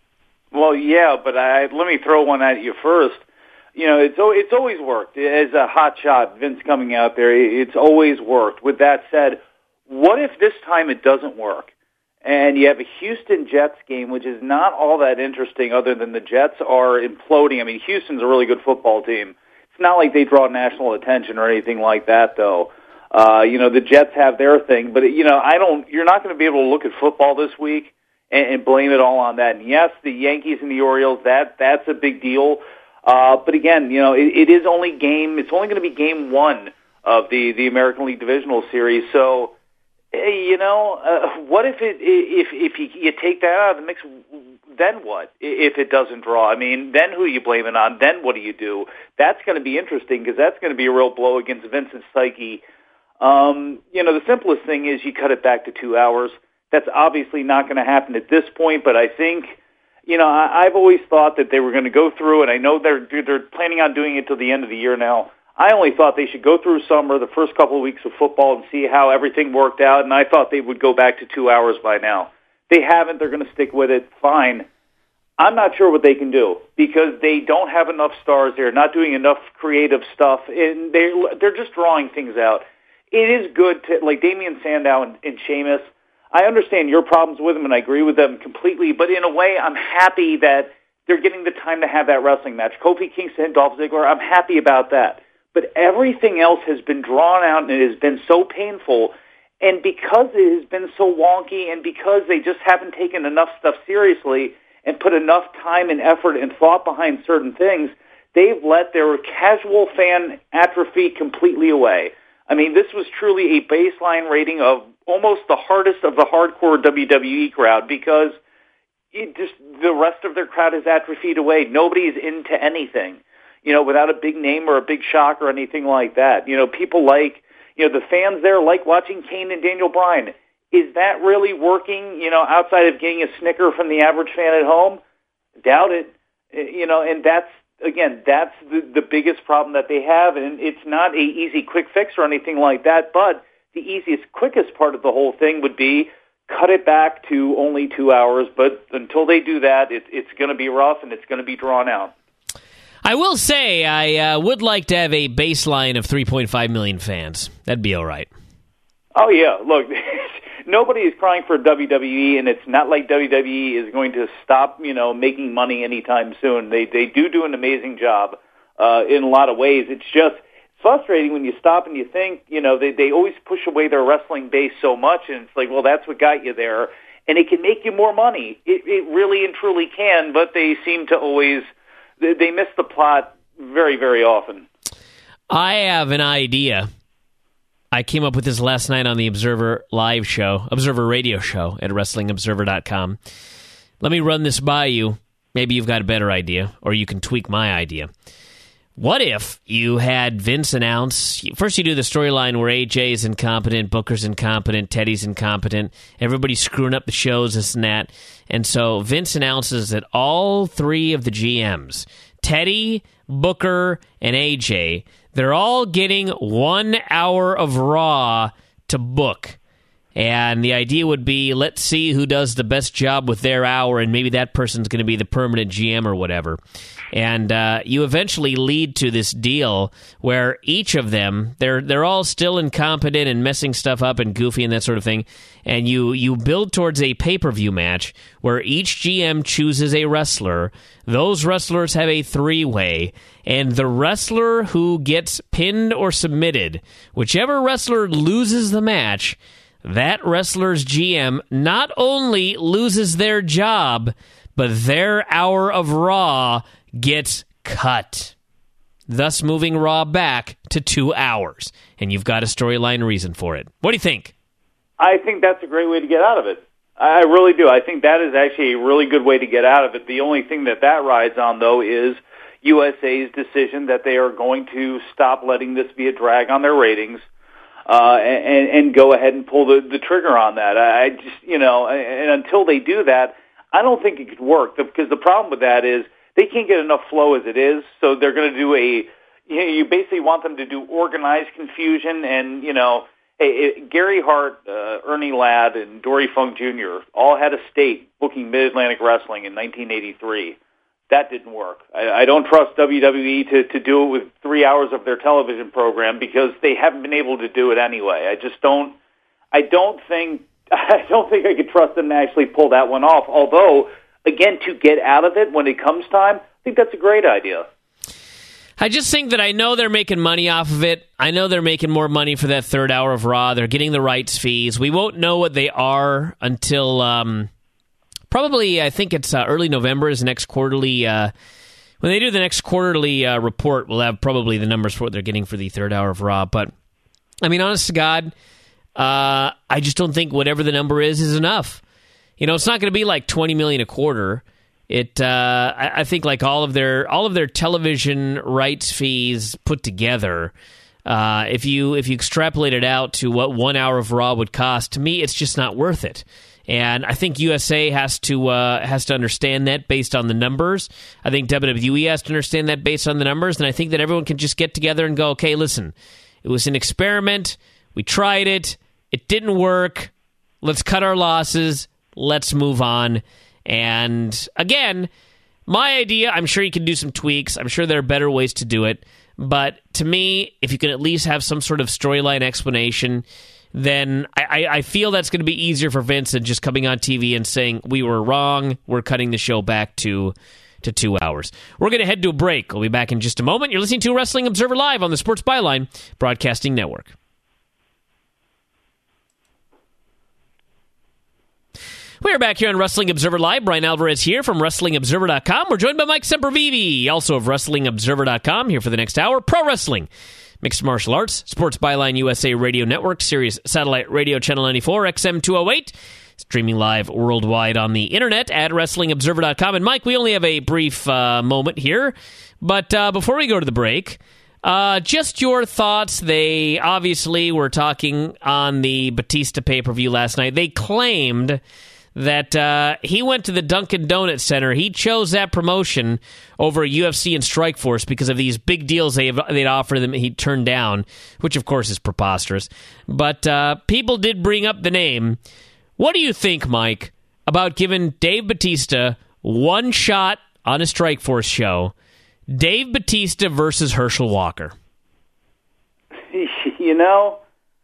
Well, yeah, but I, let me throw one at you first. You know, it's it's always worked. As a hot shot, Vince coming out there, it's always worked. With that said, what if this time it doesn't work? And you have a Houston Jets game, which is not all that interesting other than the Jets are imploding. I mean, Houston's a really good football team. It's not like they draw national attention or anything like that, though. Uh, you know, the Jets have their thing, but, you know, I don't. You're not going to be able to look at football this week and, and blame it all on that. And yes, the Yankees and the Orioles, that that's a big deal. Uh, but again, you know, it, it is only game, it's only going to be game one of the, the American League Divisional Series. So, hey, you know, uh, what if it, if, if you, you take that out of the mix, then what if it doesn't draw? I mean, then who are you blaming on? Then what do you do? That's going to be interesting because that's going to be a real blow against Vincent's psyche. Um, you know, the simplest thing is you cut it back to two hours. That's obviously not going to happen at this point, but I think, you know, I, I've always thought that they were going to go through, and I know they're they're planning on doing it till the end of the year now. I only thought they should go through summer, the first couple of weeks of football, and see how everything worked out, and I thought they would go back to two hours by now. They haven't. They're going to stick with it. Fine. I'm not sure what they can do because they don't have enough stars. They're not doing enough creative stuff, and they're, they're just drawing things out. It is good to, like Damian Sandow and, and Sheamus, I understand your problems with them, and I agree with them completely, but in a way, I'm happy that they're getting the time to have that wrestling match. Kofi Kingston and Dolph Ziggler, I'm happy about that. But everything else has been drawn out, and it has been so painful, and because it has been so wonky, and because they just haven't taken enough stuff seriously and put enough time and effort and thought behind certain things, they've let their casual fan atrophy completely away. I mean, this was truly a baseline rating of almost the hardest of the hardcore W W E crowd because it just the rest of their crowd has atrophied away. Nobody's into anything, you know, without a big name or a big shock or anything like that. You know, people like, you know, the fans there like watching Kane and Daniel Bryan. Is that really working, you know, outside of getting a snicker from the average fan at home? Doubt it. You know, and that's, again, that's the, the biggest problem that they have, and it's not a easy quick fix or anything like that, but the easiest, quickest part of the whole thing would be cut it back to only two hours, but until they do that, it, it's going to be rough and it's going to be drawn out. I will say I uh, would like to have a baseline of three point five million fans. That'd be all right. Oh, yeah. Look, nobody is crying for W W E, and it's not like W W E is going to stop, you know, making money anytime soon. They they do do an amazing job uh, in a lot of ways. It's just frustrating when you stop and you think, you know, they, they always push away their wrestling base so much, and it's like, well, that's what got you there. And it can make you more money. It, it really and truly can, but they seem to always, they, they miss the plot very, very often. I have an idea. I came up with this last night on the Observer live show, Observer radio show at wrestling observer dot com. Let me run this by you. Maybe you've got a better idea, or you can tweak my idea. What if you had Vince announce, first you do the storyline where A J is incompetent, Booker's incompetent, Teddy's incompetent, everybody's screwing up the shows, this and that. And so Vince announces that all three of the G Ms, Teddy, Booker, and A J, they're all getting one hour of Raw to book. And the idea would be, let's see who does the best job with their hour, and maybe that person's going to be the permanent G M or whatever. And uh, you eventually lead to this deal where each of them, they're they're all still incompetent and messing stuff up and goofy and that sort of thing. And you, you build towards a pay-per-view match where each G M chooses a wrestler. Those wrestlers have a three-way. And the wrestler who gets pinned or submitted, whichever wrestler loses the match, that wrestler's G M not only loses their job, but their hour of Raw gets cut, thus moving Raw back to two hours. And you've got a storyline reason for it. What do you think? I think that's a great way to get out of it. I really do. I think that is actually a really good way to get out of it. The only thing that that rides on, though, is U S A's decision that they are going to stop letting this be a drag on their ratings. Uh, and, and go ahead and pull the, the trigger on that. I just, you know, and until they do that, I don't think it could work, because the problem with that is they can't get enough flow as it is, so they're going to do a, you know, you basically want them to do organized confusion, and, you know, hey, it, Gary Hart, uh, Ernie Ladd, and Dory Funk Junior all had a stake booking Mid-Atlantic Wrestling in nineteen eighty-three. That didn't work. I, I don't trust W W E to, to do it with three hours of their television program, because they haven't been able to do it anyway. I just don't. I don't think. I don't think I could trust them to actually pull that one off. Although, again, to get out of it when it comes time, I think that's a great idea. I just think that I know they're making money off of it. I know they're making more money for that third hour of Raw. They're getting the rights fees. We won't know what they are until. Um, Probably, I think it's uh, early November is the next quarterly. Uh, when they do the next quarterly uh, report, we'll have probably the numbers for what they're getting for the third hour of Raw. But, I mean, honest to God, uh, I just don't think whatever the number is is enough. You know, it's not going to be like twenty million dollars a quarter. It, uh, I, I think, like all of their all of their television rights fees put together, uh, if you if you extrapolate it out to what one hour of Raw would cost, to me, it's just not worth it. And I think U S A has to uh, has to understand that based on the numbers. I think W W E has to understand that based on the numbers. And I think that everyone can just get together and go, okay, listen, it was an experiment. We tried it. It didn't work. Let's cut our losses. Let's move on. And again, my idea, I'm sure you can do some tweaks. I'm sure there are better ways to do it. But to me, if you can at least have some sort of storyline explanation, then I, I feel that's going to be easier for Vince than just coming on T V and saying, we were wrong, we're cutting the show back to to two hours. We're going to head to a break. We'll be back in just a moment. You're listening to Wrestling Observer Live on the Sports Byline Broadcasting Network. We're back here on Wrestling Observer Live. Brian Alvarez here from wrestling observer dot com. We're joined by Mike Sempervive, also of wrestling observer dot com, here for the next hour. Pro wrestling, mixed martial arts, Sports Byline U S A Radio Network, Sirius Satellite Radio Channel ninety-four, X M two oh eight, streaming live worldwide on the internet at wrestling observer dot com. And Mike, we only have a brief uh, moment here, but uh, before we go to the break, uh, just your thoughts. They obviously were talking on the Batista pay-per-view last night. They claimed that uh, he went to the Dunkin' Donuts Center. He chose that promotion over U F C and Strikeforce because of these big deals they they'd offered him. He turned down, which of course is preposterous. But uh, people did bring up the name. What do you think, Mike, about giving Dave Batista one shot on a Strikeforce show Dave Batista versus Herschel Walker. You know,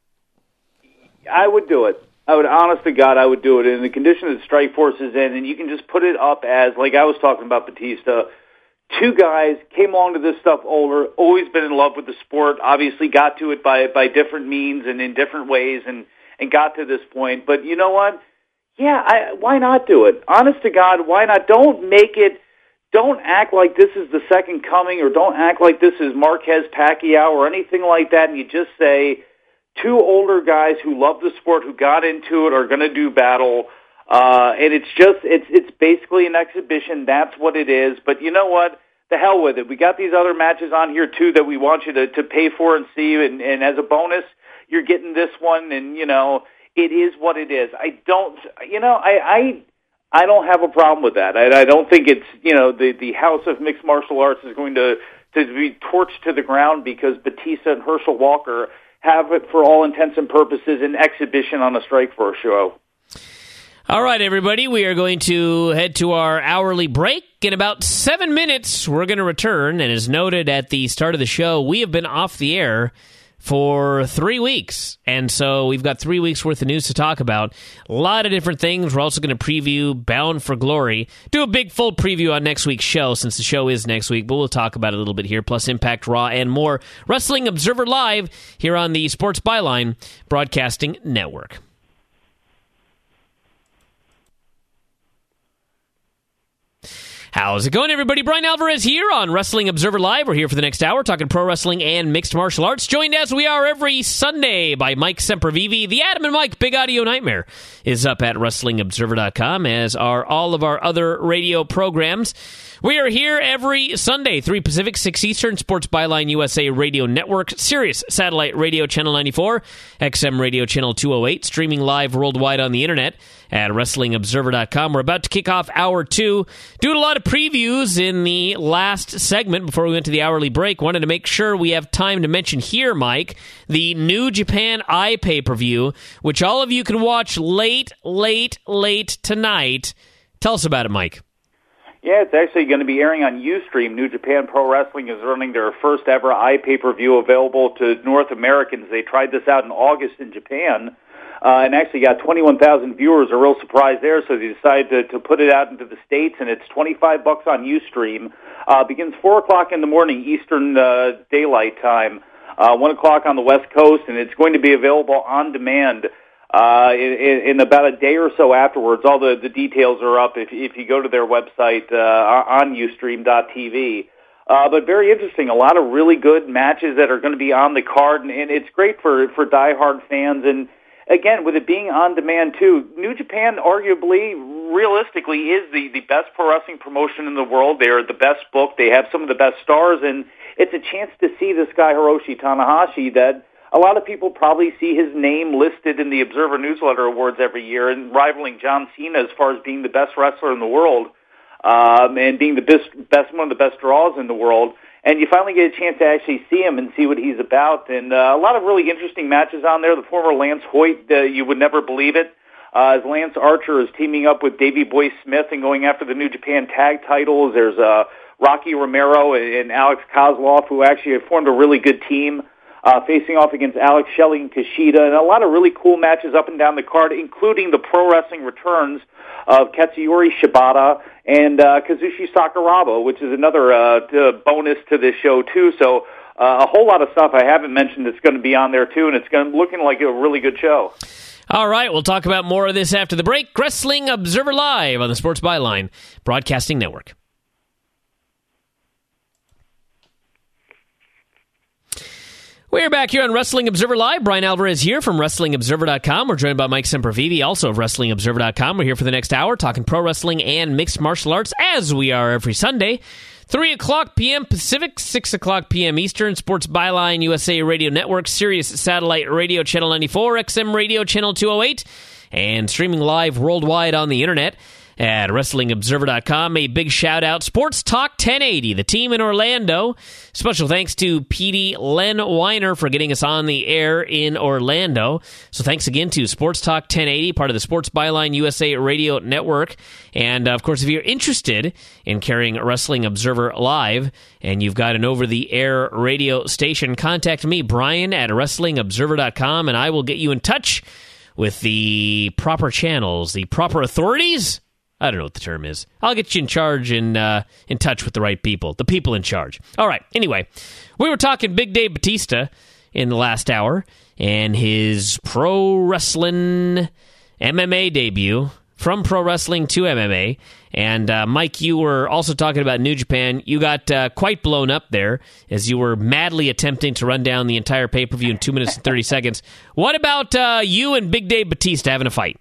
I would do it. I would, honest to God, I would do it in the condition that Strikeforce is in, and you can just put it up as, like I was talking about Batista, two guys came along to this stuff older, always been in love with the sport, obviously got to it by by different means and in different ways, and, and got to this point. But you know what? Yeah, I, why not do it? Honest to God, why not? Don't make it, don't act like this is the second coming, or don't act like this is Marquez Pacquiao or anything like that, and you just say, two older guys who love the sport, who got into it, are going to do battle, uh, and it's just, it's it's basically an exhibition. That's what it is. But you know what? The hell with it. We got these other matches on here, too, that we want you to, to pay for and see, and, and as a bonus, you're getting this one, and, you know, it is what it is. I don't, you know, I... I I don't have a problem with that. I, I don't think it's, you know, the, the House of Mixed Martial Arts is going to, to be torched to the ground because Batista and Herschel Walker have it, for all intents and purposes, an exhibition on a Strikeforce show. All right, everybody, we are going to head to our hourly break. In about seven minutes, we're going to return, and as noted at the start of the show, we have been off the air for three weeks, and so we've got three weeks worth of news to talk about. A lot of different things. We're also going to preview Bound for Glory. Do a big full preview on next week's show, since the show is next week, but we'll talk about it a little bit here, plus Impact Raw and more. Wrestling Observer Live here on the Sports Byline Broadcasting Network. How's it going, everybody? Brian Alvarez here on Wrestling Observer Live. We're here for the next hour talking pro wrestling and mixed martial arts, joined as we are every Sunday by Mike Sempervive. The Adam and Mike Big Audio Nightmare is up at Wrestling Observer dot com, as are all of our other radio programs. We are here every Sunday, three Pacific, six Eastern, Sports Byline U S A Radio Network, Sirius Satellite Radio Channel ninety-four, X M Radio Channel two oh eight, streaming live worldwide on the internet at Wrestling Observer dot com. We're about to kick off hour two. Doing a lot of previews in the last segment before we went to the hourly break. Wanted to make sure we have time to mention here, Mike, the New Japan Eye pay-per-view, which all of you can watch late, late, late tonight. Tell us about it, Mike. Yeah, it's actually going to be airing on Ustream. New Japan Pro Wrestling is running their first ever Eye pay-per-view available to North Americans. They tried this out in August in Japan, uh, and actually got twenty-one thousand viewers. A real surprise there, so they decided to, to put it out into the States, and it's twenty-five bucks on Ustream. Uh, begins four o'clock in the morning Eastern uh, Daylight Time, uh, one o'clock on the West Coast, and it's going to be available on demand Uh, in, in about a day or so afterwards. All the, the details are up if, if you go to their website uh, on Ustream dot T V. Uh, but very interesting. A lot of really good matches that are going to be on the card, and, and it's great for, for diehard fans. And again, with it being on demand too, New Japan arguably, realistically, is the, the best pro wrestling promotion in the world. They are the best booked. They have some of the best stars, and it's a chance to see this guy Hiroshi Tanahashi that a lot of people probably see his name listed in the Observer Newsletter Awards every year, and rivaling John Cena as far as being the best wrestler in the world, um, and being the best, best one of the best draws in the world. And you finally get a chance to actually see him and see what he's about. And uh, a lot of really interesting matches on there. The former Lance Hoyt, uh, you would never believe it, uh, as Lance Archer is teaming up with Davey Boy Smith and going after the New Japan tag titles. There's uh, Rocky Romero and Alex Kozlov, who actually have formed a really good team, Uh, facing off against Alex Shelley and Kushida, and a lot of really cool matches up and down the card, including the pro wrestling returns of Katsuyori Shibata and uh, Kazushi Sakuraba, which is another uh, t- bonus to this show, too. So uh, a whole lot of stuff I haven't mentioned that's going to be on there, too, and it's going to looking like a really good show. All right, we'll talk about more of this after the break. Wrestling Observer Live on the Sports Byline Broadcasting Network. We're back here on Wrestling Observer Live. Brian Alvarez here from Wrestling Observer dot com. We're joined by Mike Sempervive, also of Wrestling Observer dot com. We're here for the next hour talking pro wrestling and mixed martial arts, as we are every Sunday. three o'clock p.m. Pacific, six o'clock p.m. Eastern, Sports Byline U S A Radio Network, Sirius Satellite Radio Channel ninety-four, X M Radio Channel two oh eight, and streaming live worldwide on the internet at Wrestling Observer dot com. A big shout out, Sports Talk ten eighty, the team in Orlando. Special thanks to P D Len Weiner for getting us on the air in Orlando. So thanks again to Sports Talk ten eighty, part of the Sports Byline U S A Radio Network. And, uh, of course, if you're interested in carrying Wrestling Observer Live and you've got an over-the-air radio station, contact me, Brian, at Wrestling Observer dot com, and I will get you in touch with the proper channels, the proper authorities. I don't know what the term is. I'll get you in charge and uh, in touch with the right people, the people in charge. All right, anyway, we were talking Big Dave Batista in the last hour and his pro wrestling M M A debut, from pro wrestling to M M A. And, uh, Mike, you were also talking about New Japan. You got uh, quite blown up there as you were madly attempting to run down the entire pay-per-view in two minutes and thirty seconds. What about uh, you and Big Dave Batista having a fight?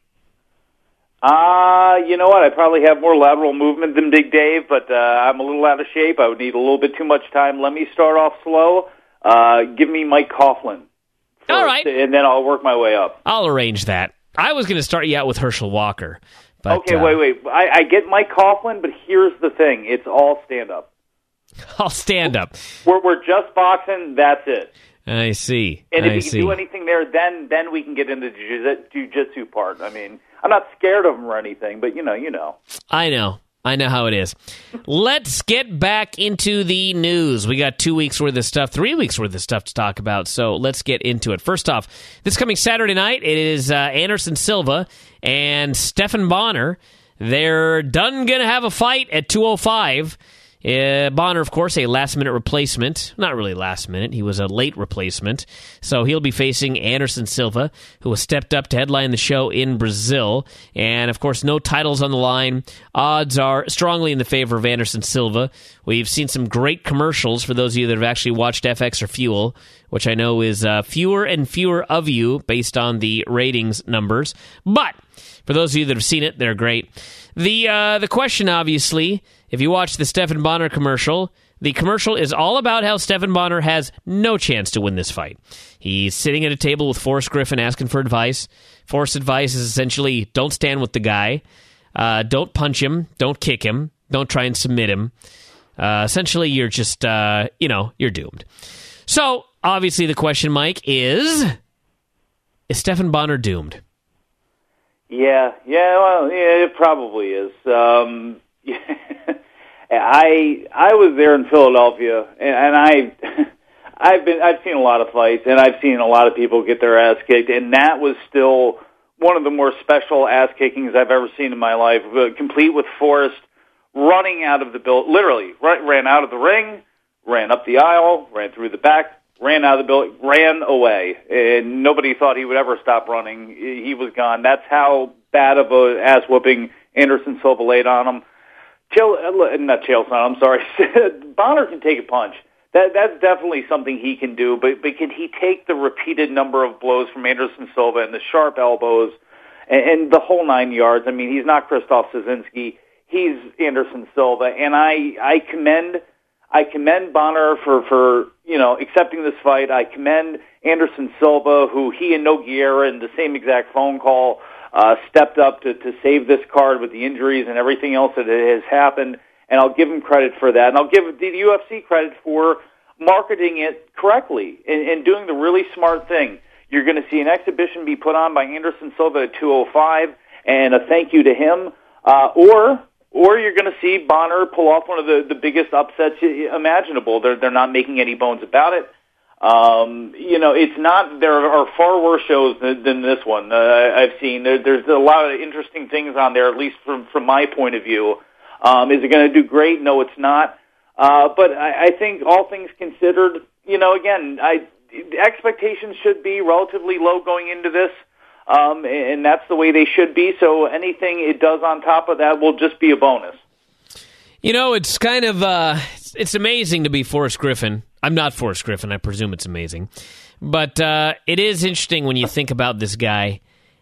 Uh, you know what? I probably have more lateral movement than Big Dave, but uh, I'm a little out of shape. I would need a little bit too much time. Let me start off slow. Uh, give me Mike Coughlin first, all right, and then I'll work my way up. I'll arrange that. I was going to start you out with Herschel Walker. But, okay, uh, wait, wait. I, I get Mike Coughlin, but here's the thing. It's all stand-up. I'll stand up. We're, we're just boxing. That's it. I see. And if I you see. can do anything there, then then we can get into the jiu-jitsu part. I mean, I'm not scared of him or anything, but, you know, you know. I know. I know how it is. Let's get back into the news. We got two weeks worth of stuff, three weeks worth of stuff to talk about, so let's get into it. First off, this coming Saturday night, it is uh, Anderson Silva and Stephan Bonnar. They're done going to have a fight at two oh five. Uh, Bonnar, of course, a last-minute replacement. Not really last-minute. He was a late replacement. So he'll be facing Anderson Silva, who has stepped up to headline the show in Brazil. And, of course, no titles on the line. Odds are strongly in the favor of Anderson Silva. We've seen some great commercials for those of you that have actually watched F X or Fuel, which I know is uh, fewer and fewer of you based on the ratings numbers. But for those of you that have seen it, they're great. The uh, the question, obviously, if you watch the Stephan Bonnar commercial, the commercial is all about how Stephan Bonnar has no chance to win this fight. He's sitting at a table with Forrest Griffin asking for advice. Forrest's advice is essentially, don't stand with the guy. Uh, don't punch him. Don't kick him. Don't try and submit him. Uh, essentially, you're just, uh, you know, you're doomed. So, obviously, the question, Mike, is, is Stephan Bonnar doomed? Yeah, yeah, well, yeah, it probably is. Um, I I was there in Philadelphia, and, and I I've been I've seen a lot of fights, and I've seen a lot of people get their ass kicked, and that was still one of the more special ass kickings I've ever seen in my life, uh, complete with Forrest running out of the building, literally right, ran out of the ring, ran up the aisle, ran through the back, ran out of the building, ran away, and nobody thought he would ever stop running. He was gone. That's how bad of a ass whooping Anderson Silva laid on him. Chael, not Chael Sonnen, I'm sorry. Bonnar can take a punch. That that's definitely something he can do, but, but can he take the repeated number of blows from Anderson Silva and the sharp elbows and, and the whole nine yards? I mean, he's not Krzysztof Szynski. He's Anderson Silva, and I, I commend I commend Bonnar for, for, you know, accepting this fight. I commend Anderson Silva, who he and Nogueira in the same exact phone call uh, stepped up to, to save this card with the injuries and everything else that has happened, and I'll give him credit for that. And I'll give the U F C credit for marketing it correctly and, and doing the really smart thing. You're going to see an exhibition be put on by Anderson Silva at two oh five, and a thank you to him, uh, or... Or you're going to see Bonnar pull off one of the, the biggest upsets imaginable. They're they're not making any bones about it. Um, you know, it's not. There are far worse shows than, than this one. Uh, I've seen. There, there's a lot of interesting things on there, at least from from my point of view. Um, is it going to do great? No, it's not. Uh, but I, I think all things considered, you know, again, I expectations should be relatively low going into this. Um, and that's the way they should be, so anything it does on top of that will just be a bonus. You know, it's kind of, uh, it's amazing to be Forrest Griffin. I'm not Forrest Griffin, I presume it's amazing. But uh, it is interesting when you think about this guy,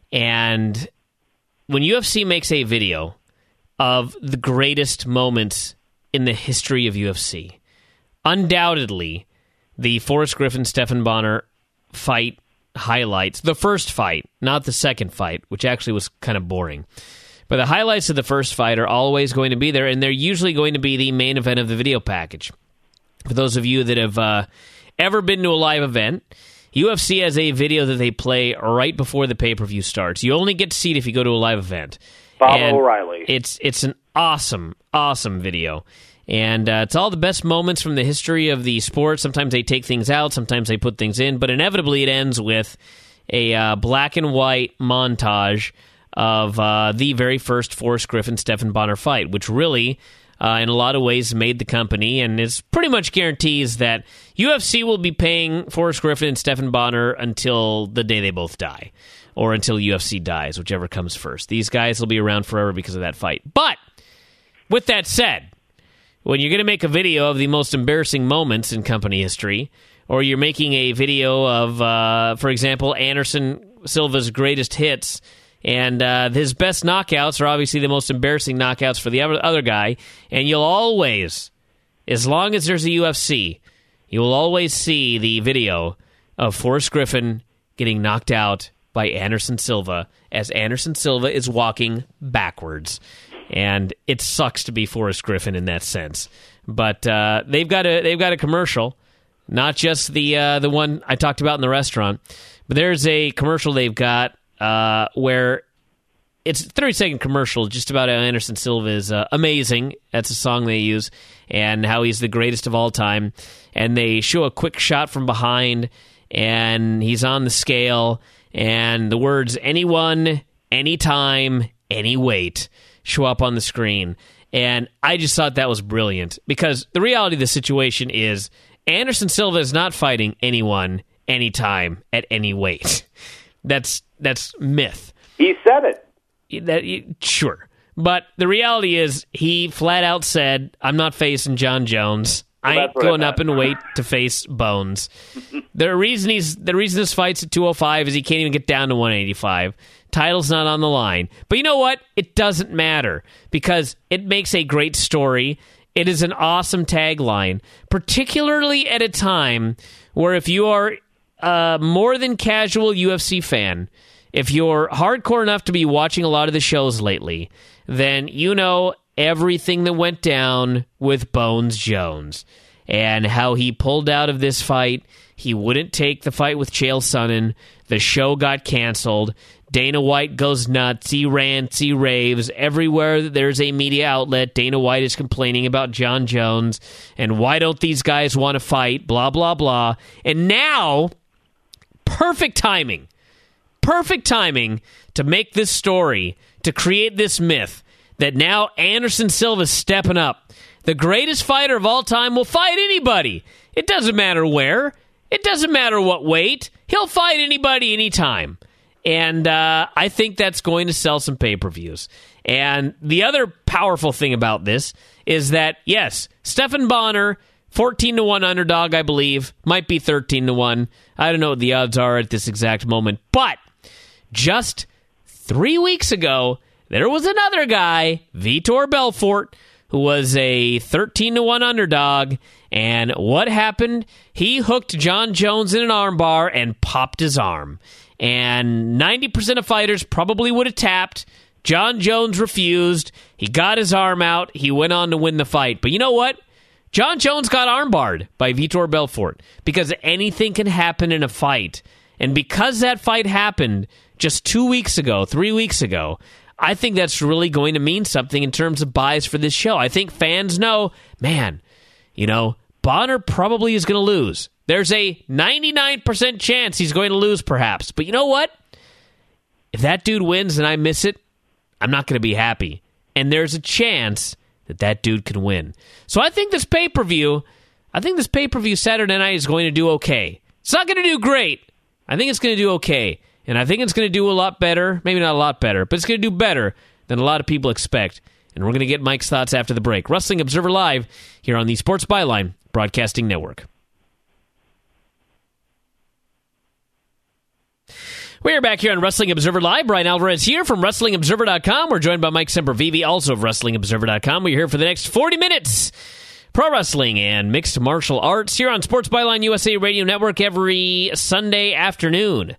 and when U F C makes a video of the greatest moments in the history of U F C, undoubtedly, the Forrest Griffin-Stephan Bonnar fight highlights the first fight, not the second fight, which actually was kind of boring. But the highlights of the first fight are always going to be there, and they're usually going to be the main event of the video package. For those of you that have uh, ever been to a live event, U F C has a video that they play right before the pay-per-view starts. You only get to see it if you go to a live event. Bob and O'Reilly. It's, it's an awesome, awesome video. And uh, it's all the best moments from the history of the sport. Sometimes they take things out, sometimes they put things in, but inevitably it ends with a uh, black and white montage of uh, the very first Forrest Griffin-Stephan Bonnar fight, which really, uh, in a lot of ways, made the company, and it pretty much guarantees that U F C will be paying Forrest Griffin and Stephan Bonnar until the day they both die, or until U F C dies, whichever comes first. These guys will be around forever because of that fight. But, with that said, when you're going to make a video of the most embarrassing moments in company history, or you're making a video of, uh, for example, Anderson Silva's greatest hits, and uh, his best knockouts are obviously the most embarrassing knockouts for the other guy, and you'll always, as long as there's a U F C, you will always see the video of Forrest Griffin getting knocked out by Anderson Silva as Anderson Silva is walking backwards. And it sucks to be Forrest Griffin in that sense. But uh, they've got a they've got a commercial, not just the uh, the one I talked about in the restaurant, but there's a commercial they've got uh, where it's a thirty-second commercial just about how Anderson Silva is uh, amazing. That's a song they use, and how he's the greatest of all time. And they show a quick shot from behind, and he's on the scale, and the words anyone, anytime, any weight show up on the screen. And I just thought that was brilliant, because the reality of the situation is Anderson Silva is not fighting anyone, anytime, at any weight. That's that's myth. He said it. That, sure. But the reality is he flat out said, I'm not facing John Jones. Well, I ain't going I up in weight to face Bones. The reason he's the reason this fight's at two oh five is he can't even get down to one eighty-five. Title's not on the line. But you know what? It doesn't matter, because it makes a great story. It is an awesome tagline, particularly at a time where if you are a more than casual U F C fan, if you're hardcore enough to be watching a lot of the shows lately, then you know everything that went down with Bones Jones and how he pulled out of this fight. He wouldn't take the fight with Chael Sonnen. The show got canceled. Dana White goes nuts. He rants. He raves. Everywhere there's a media outlet, Dana White is complaining about John Jones and why don't these guys want to fight, blah, blah, blah. And now, perfect timing. Perfect timing to make this story, to create this myth, that now Anderson Silva's stepping up. The greatest fighter of all time will fight anybody. It doesn't matter where. It doesn't matter what weight. He'll fight anybody anytime. And uh, I think that's going to sell some pay-per-views. And the other powerful thing about this is that, yes, Stephan Bonnar, fourteen to one underdog, I believe, might be thirteen to one. I don't know what the odds are at this exact moment. But just three weeks ago, there was another guy, Vitor Belfort, who was a thirteen to one underdog. And what happened? He hooked John Jones in an armbar and popped his arm. And ninety percent of fighters probably would have tapped. John Jones refused. He got his arm out. He went on to win the fight. But you know what? John Jones got armbarred by Vitor Belfort, because anything can happen in a fight. And because that fight happened just two weeks ago, three weeks ago, I think that's really going to mean something in terms of buys for this show. I think fans know, man, you know, Bonnar probably is going to lose. There's a ninety-nine percent chance he's going to lose, perhaps. But you know what? If that dude wins and I miss it, I'm not going to be happy. And there's a chance that that dude can win. So I think this pay-per-view, I think this pay-per-view Saturday night is going to do okay. It's not going to do great. I think it's going to do okay. And I think it's going to do a lot better. Maybe not a lot better, but it's going to do better than a lot of people expect. And we're going to get Mike's thoughts after the break. Wrestling Observer Live here on the Sports Byline Broadcasting Network. We're back here on Wrestling Observer Live. Brian Alvarez here from Wrestling Observer dot com. We're joined by Mike Sempervive, also of Wrestling Observer dot com. We're here for the next forty minutes. Pro wrestling and mixed martial arts here on Sports Byline U S A Radio Network every Sunday afternoon.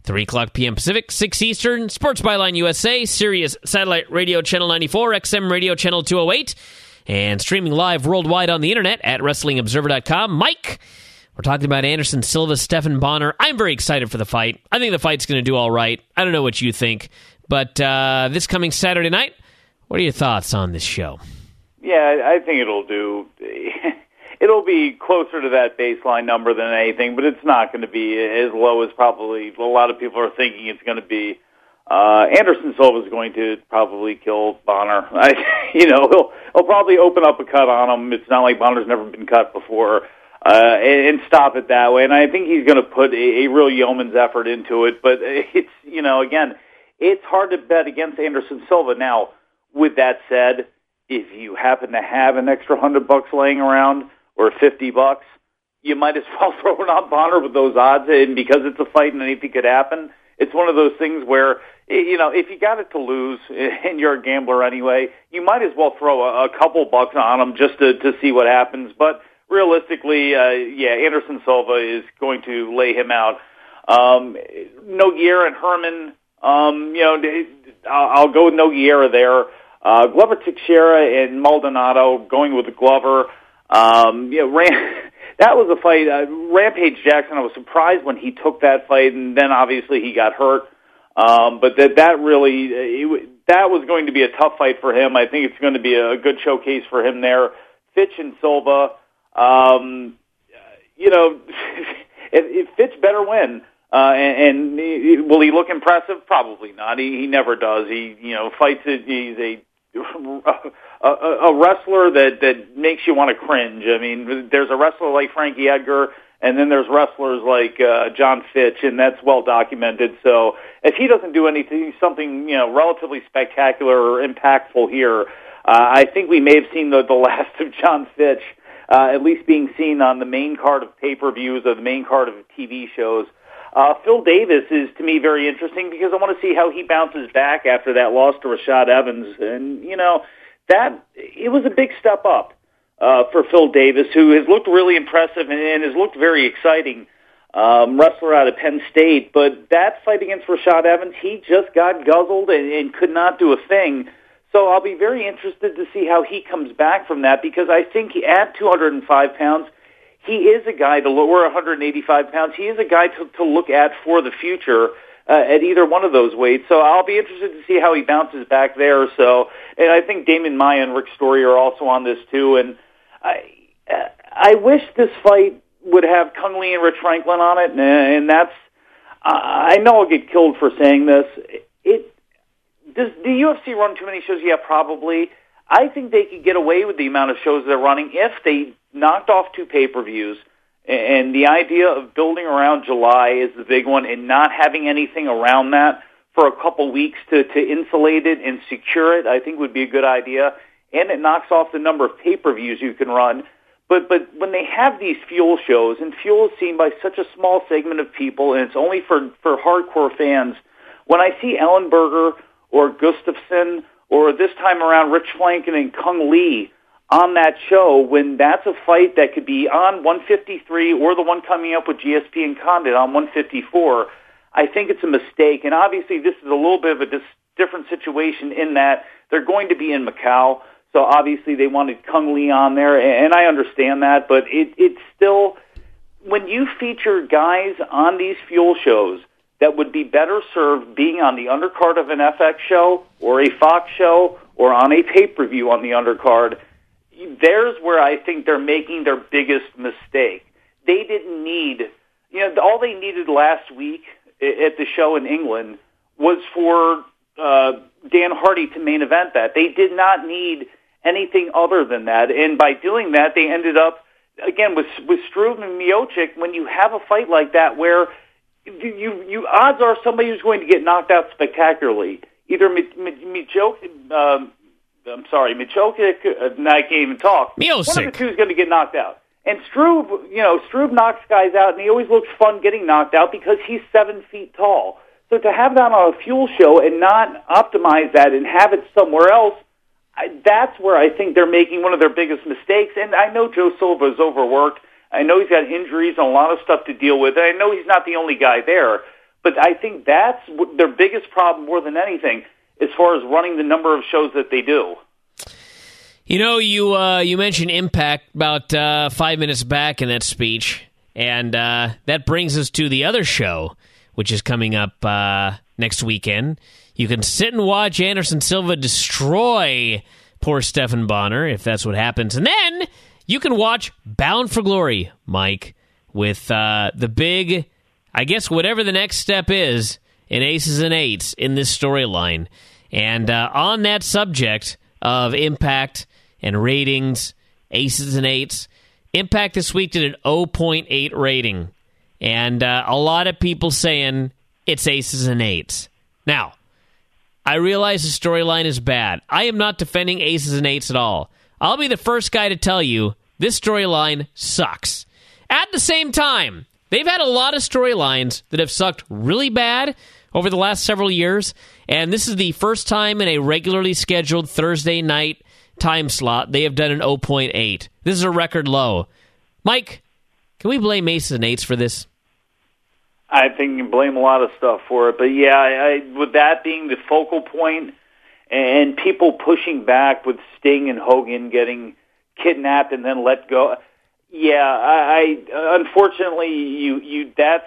three o'clock p.m. Pacific, six Eastern, Sports Byline U S A, Sirius Satellite Radio Channel ninety-four, X M Radio Channel two oh eight, and streaming live worldwide on the internet at Wrestling Observer dot com. Mike, we're talking about Anderson Silva, Stephan Bonnar. I'm very excited for the fight. I think the fight's going to do all right. I don't know what you think, but uh, this coming Saturday night, what are your thoughts on this show? Yeah, I think it'll do. It'll be closer to that baseline number than anything, but it's not going to be as low as probably a lot of people are thinking it's going to be. Uh, Anderson Silva is going to probably kill Bonnar. I, you know, he'll, he'll probably open up a cut on him. It's not like Bonnar's never been cut before, uh, and, and stop it that way. And I think he's going to put a, a real yeoman's effort into it. But it's, you know, again, it's hard to bet against Anderson Silva. Now, with that said, if you happen to have an extra hundred bucks laying around or fifty bucks, you might as well throw it on Bonnar with those odds. And because it's a fight and anything could happen, it's one of those things where, you know, if you got it to lose and you're a gambler anyway, you might as well throw a, a couple bucks on them just to, to see what happens. But realistically, uh, yeah, Anderson Silva is going to lay him out. Um, Nogueira and Herman, um, you know, I'll, I'll go with Nogueira there. Uh, Glover Teixeira and Maldonado going with the Glover. Um, you know, Ram- that was a fight. Uh, Rampage Jackson, I was surprised when he took that fight, and then obviously he got hurt. Um, but that that really it, that was going to be a tough fight for him. I think it's going to be a good showcase for him there. Fitch and Silva. Um, you know, if, if Fitch better win. Uh, and, and will he look impressive? Probably not. He, he never does. He, you know, fights it. He's a, a, a wrestler that, that makes you want to cringe. I mean, there's a wrestler like Frankie Edgar, and then there's wrestlers like, uh, John Fitch, and that's well documented. So if he doesn't do anything, something, you know, relatively spectacular or impactful here, uh, I think we may have seen the, the last of John Fitch, uh, at least being seen on the main card of pay-per-views or the main card of T V shows. Uh, Phil Davis is, to me, very interesting because I want to see how he bounces back after that loss to Rashad Evans. And, you know, that it was a big step up uh, for Phil Davis, who has looked really impressive and, and has looked very exciting, um, wrestler out of Penn State. But that fight against Rashad Evans, he just got guzzled and, and could not do a thing. So I'll be very interested to see how he comes back from that because I think at two hundred five pounds, he is a guy to look, we're one hundred eighty-five pounds. He is a guy to, to look at for the future uh, at either one of those weights. So I'll be interested to see how he bounces back there. So, and I think Damon Maya and Rick Story are also on this too. And I, I wish this fight would have Kung Lee and Rich Franklin on it. And that's, I know I'll get killed for saying this. It does the U F C run too many shows? Yeah, probably. I think they could get away with the amount of shows they're running if they knocked off two pay-per-views, and the idea of building around July is the big one, and not having anything around that for a couple weeks to, to insulate it and secure it, I think would be a good idea, and it knocks off the number of pay-per-views you can run. But but when they have these Fuel shows, and Fuel is seen by such a small segment of people, and it's only for, for hardcore fans, when I see Ellenberger or Gustafsson or this time around Rich Franklin and Kung Lee on that show, when that's a fight that could be on one fifty-three or the one coming up with G S P and Condit on one fifty-four, I think it's a mistake. And obviously this is a little bit of a dis- different situation in that they're going to be in Macau, so obviously they wanted Kung Lee on there, and I understand that, but it, it's still, when you feature guys on these Fuel shows that would be better served being on the undercard of an F X show or a Fox show or on a pay-per-view on the undercard, there's where I think they're making their biggest mistake. They didn't need, you know, all they needed last week at the show in England was for uh, Dan Hardy to main event that. They did not need anything other than that. And by doing that, they ended up, again, with, with Struve and Miocic, when you have a fight like that where you, you odds are somebody who's going to get knocked out spectacularly. Either Miocic, um, I'm sorry, Miocic, uh, I can't even talk. Miocic. One of the two is going to get knocked out. And Struve, you know, Struve knocks guys out, and he always looks fun getting knocked out because he's seven feet tall. So to have that on a Fuel show and not optimize that and have it somewhere else, I, that's where I think they're making one of their biggest mistakes. And I know Joe Silva is overworked. I know he's got injuries and a lot of stuff to deal with. I know he's not the only guy there. but I think that's what their biggest problem more than anything, as far as running the number of shows that they do. You know, you uh, you mentioned Impact about uh, five minutes back in that speech, and uh, that brings us to the other show, which is coming up uh, next weekend. You can sit and watch Anderson Silva destroy poor Stephan Bonner, if that's what happens. And then you can watch Bound for Glory, Mike, with uh, the big, I guess, whatever the next step is in Aces and Eights in this storyline. And uh, on that subject of Impact and ratings, Aces and Eights, Impact this week did an oh point eight rating. And uh, a lot of people saying it's Aces and Eights. Now, I realize the storyline is bad. I am not defending Aces and Eights at all. I'll be the first guy to tell you this storyline sucks. At the same time, they've had a lot of storylines that have sucked really bad over the last several years, and this is the first time in a regularly scheduled Thursday night time slot they have done an oh point eight. This is a record low. Mike, can we blame Aces and Eights for this? I think you can blame a lot of stuff for it, but yeah, I, with that being the focal point and people pushing back with Sting and Hogan getting kidnapped and then let go, yeah, I, I unfortunately you you that's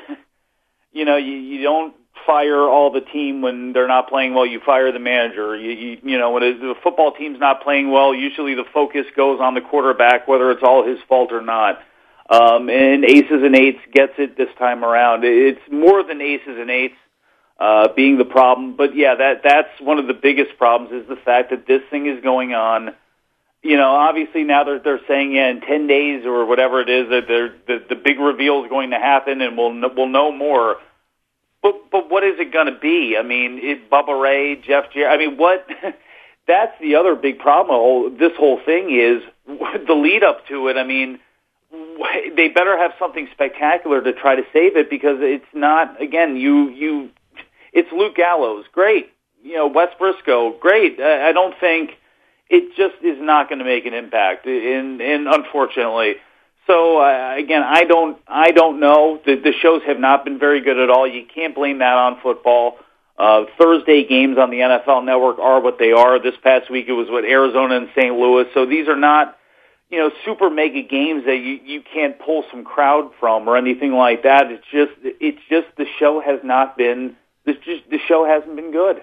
you know you, you don't fire all the team when they're not playing well. You fire the manager. You you, you know when the football team's not playing well, usually the focus goes on the quarterback, whether it's all his fault or not. Um, and Aces and Eights gets it this time around. It's more than Aces and Eights uh, being the problem, but yeah, that that's one of the biggest problems is the fact that this thing is going on. You know, obviously now they're they're saying yeah, in ten days or whatever it is that they're, the the big reveal is going to happen, and we'll we'll know more. But but what is it going to be? I mean, it, Bubba Ray, Jeff Jarrett. I mean, what? That's the other big problem. This whole thing is the lead up to it. I mean. They better have something spectacular to try to save it because it's not, again, you, you, it's Luke Gallows, great. You know, Wes Briscoe, great. I don't think, it just is not going to make an impact, and, and unfortunately. So, uh, again, I don't, I don't know. The, the shows have not been very good at all. You can't blame that on football. Uh, Thursday games on the N F L Network are what they are. This past week it was with Arizona and Saint Louis. So these are not, you know, super mega games that you, you can't pull some crowd from or anything like that. It's just, it's just the show has not been, this just, the show hasn't been good.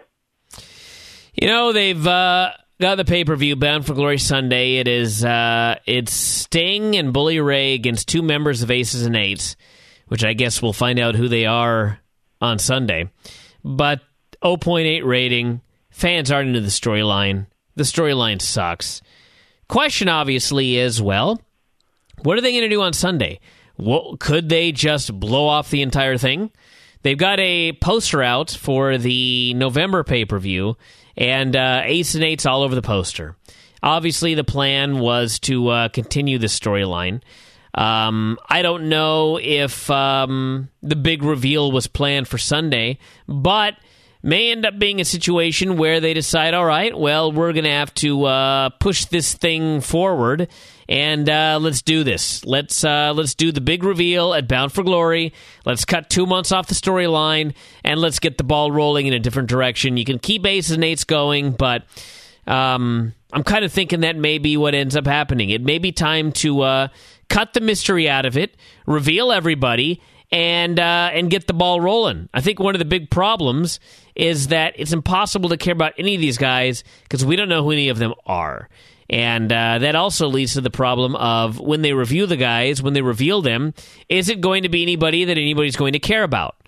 You know, they've uh, got the pay-per-view Bound for Glory Sunday. It is, uh, it's Sting and Bully Ray against two members of Aces and Eights, which I guess we'll find out who they are on Sunday. But oh point eight rating, fans aren't into the storyline. The storyline sucks. Question, obviously, is, well, what are they going to do on Sunday? What, could they just blow off the entire thing? They've got a poster out for the November pay-per-view, and uh, Aces and Eights all over the poster. Obviously, the plan was to uh, continue the storyline. Um, I don't know if um, the big reveal was planned for Sunday, but may end up being a situation where they decide, all right, well, we're going to have to uh, push this thing forward, and uh, let's do this. Let's uh, let's do the big reveal at Bound for Glory. Let's cut two months off the storyline, and let's get the ball rolling in a different direction. You can keep Aces and Eights going, but um, I'm kind of thinking that may be what ends up happening. It may be time to uh, cut the mystery out of it, reveal everybody, and uh, and get the ball rolling. I think one of the big problems is that it's impossible to care about any of these guys because we don't know who any of them are. And uh, that also leads to the problem of when they review the guys, when they reveal them, is it going to be anybody that anybody's going to care about?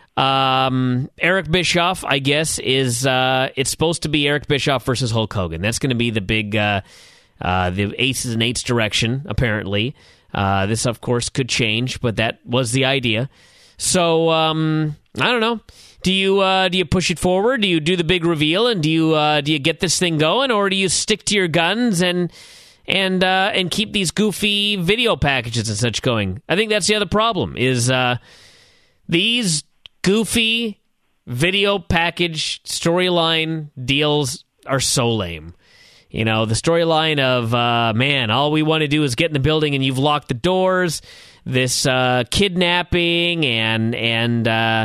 Um, Eric Bischoff, I guess, is uh, it's supposed to be Eric Bischoff versus Hulk Hogan. That's going to be the big, uh, uh, the Aces and Eights direction, apparently. Uh, this, of course, could change, but that was the idea. So, um, I don't know. Do you uh, do you push it forward? Do you do the big reveal, and do you uh, do you get this thing going, or do you stick to your guns and and uh, and keep these goofy video packages and such going? I think that's the other problem. Is uh, these goofy video package storyline deals are so lame. You know, the storyline of, uh, man, all we want to do is get in the building and you've locked the doors, this uh, kidnapping and, and uh,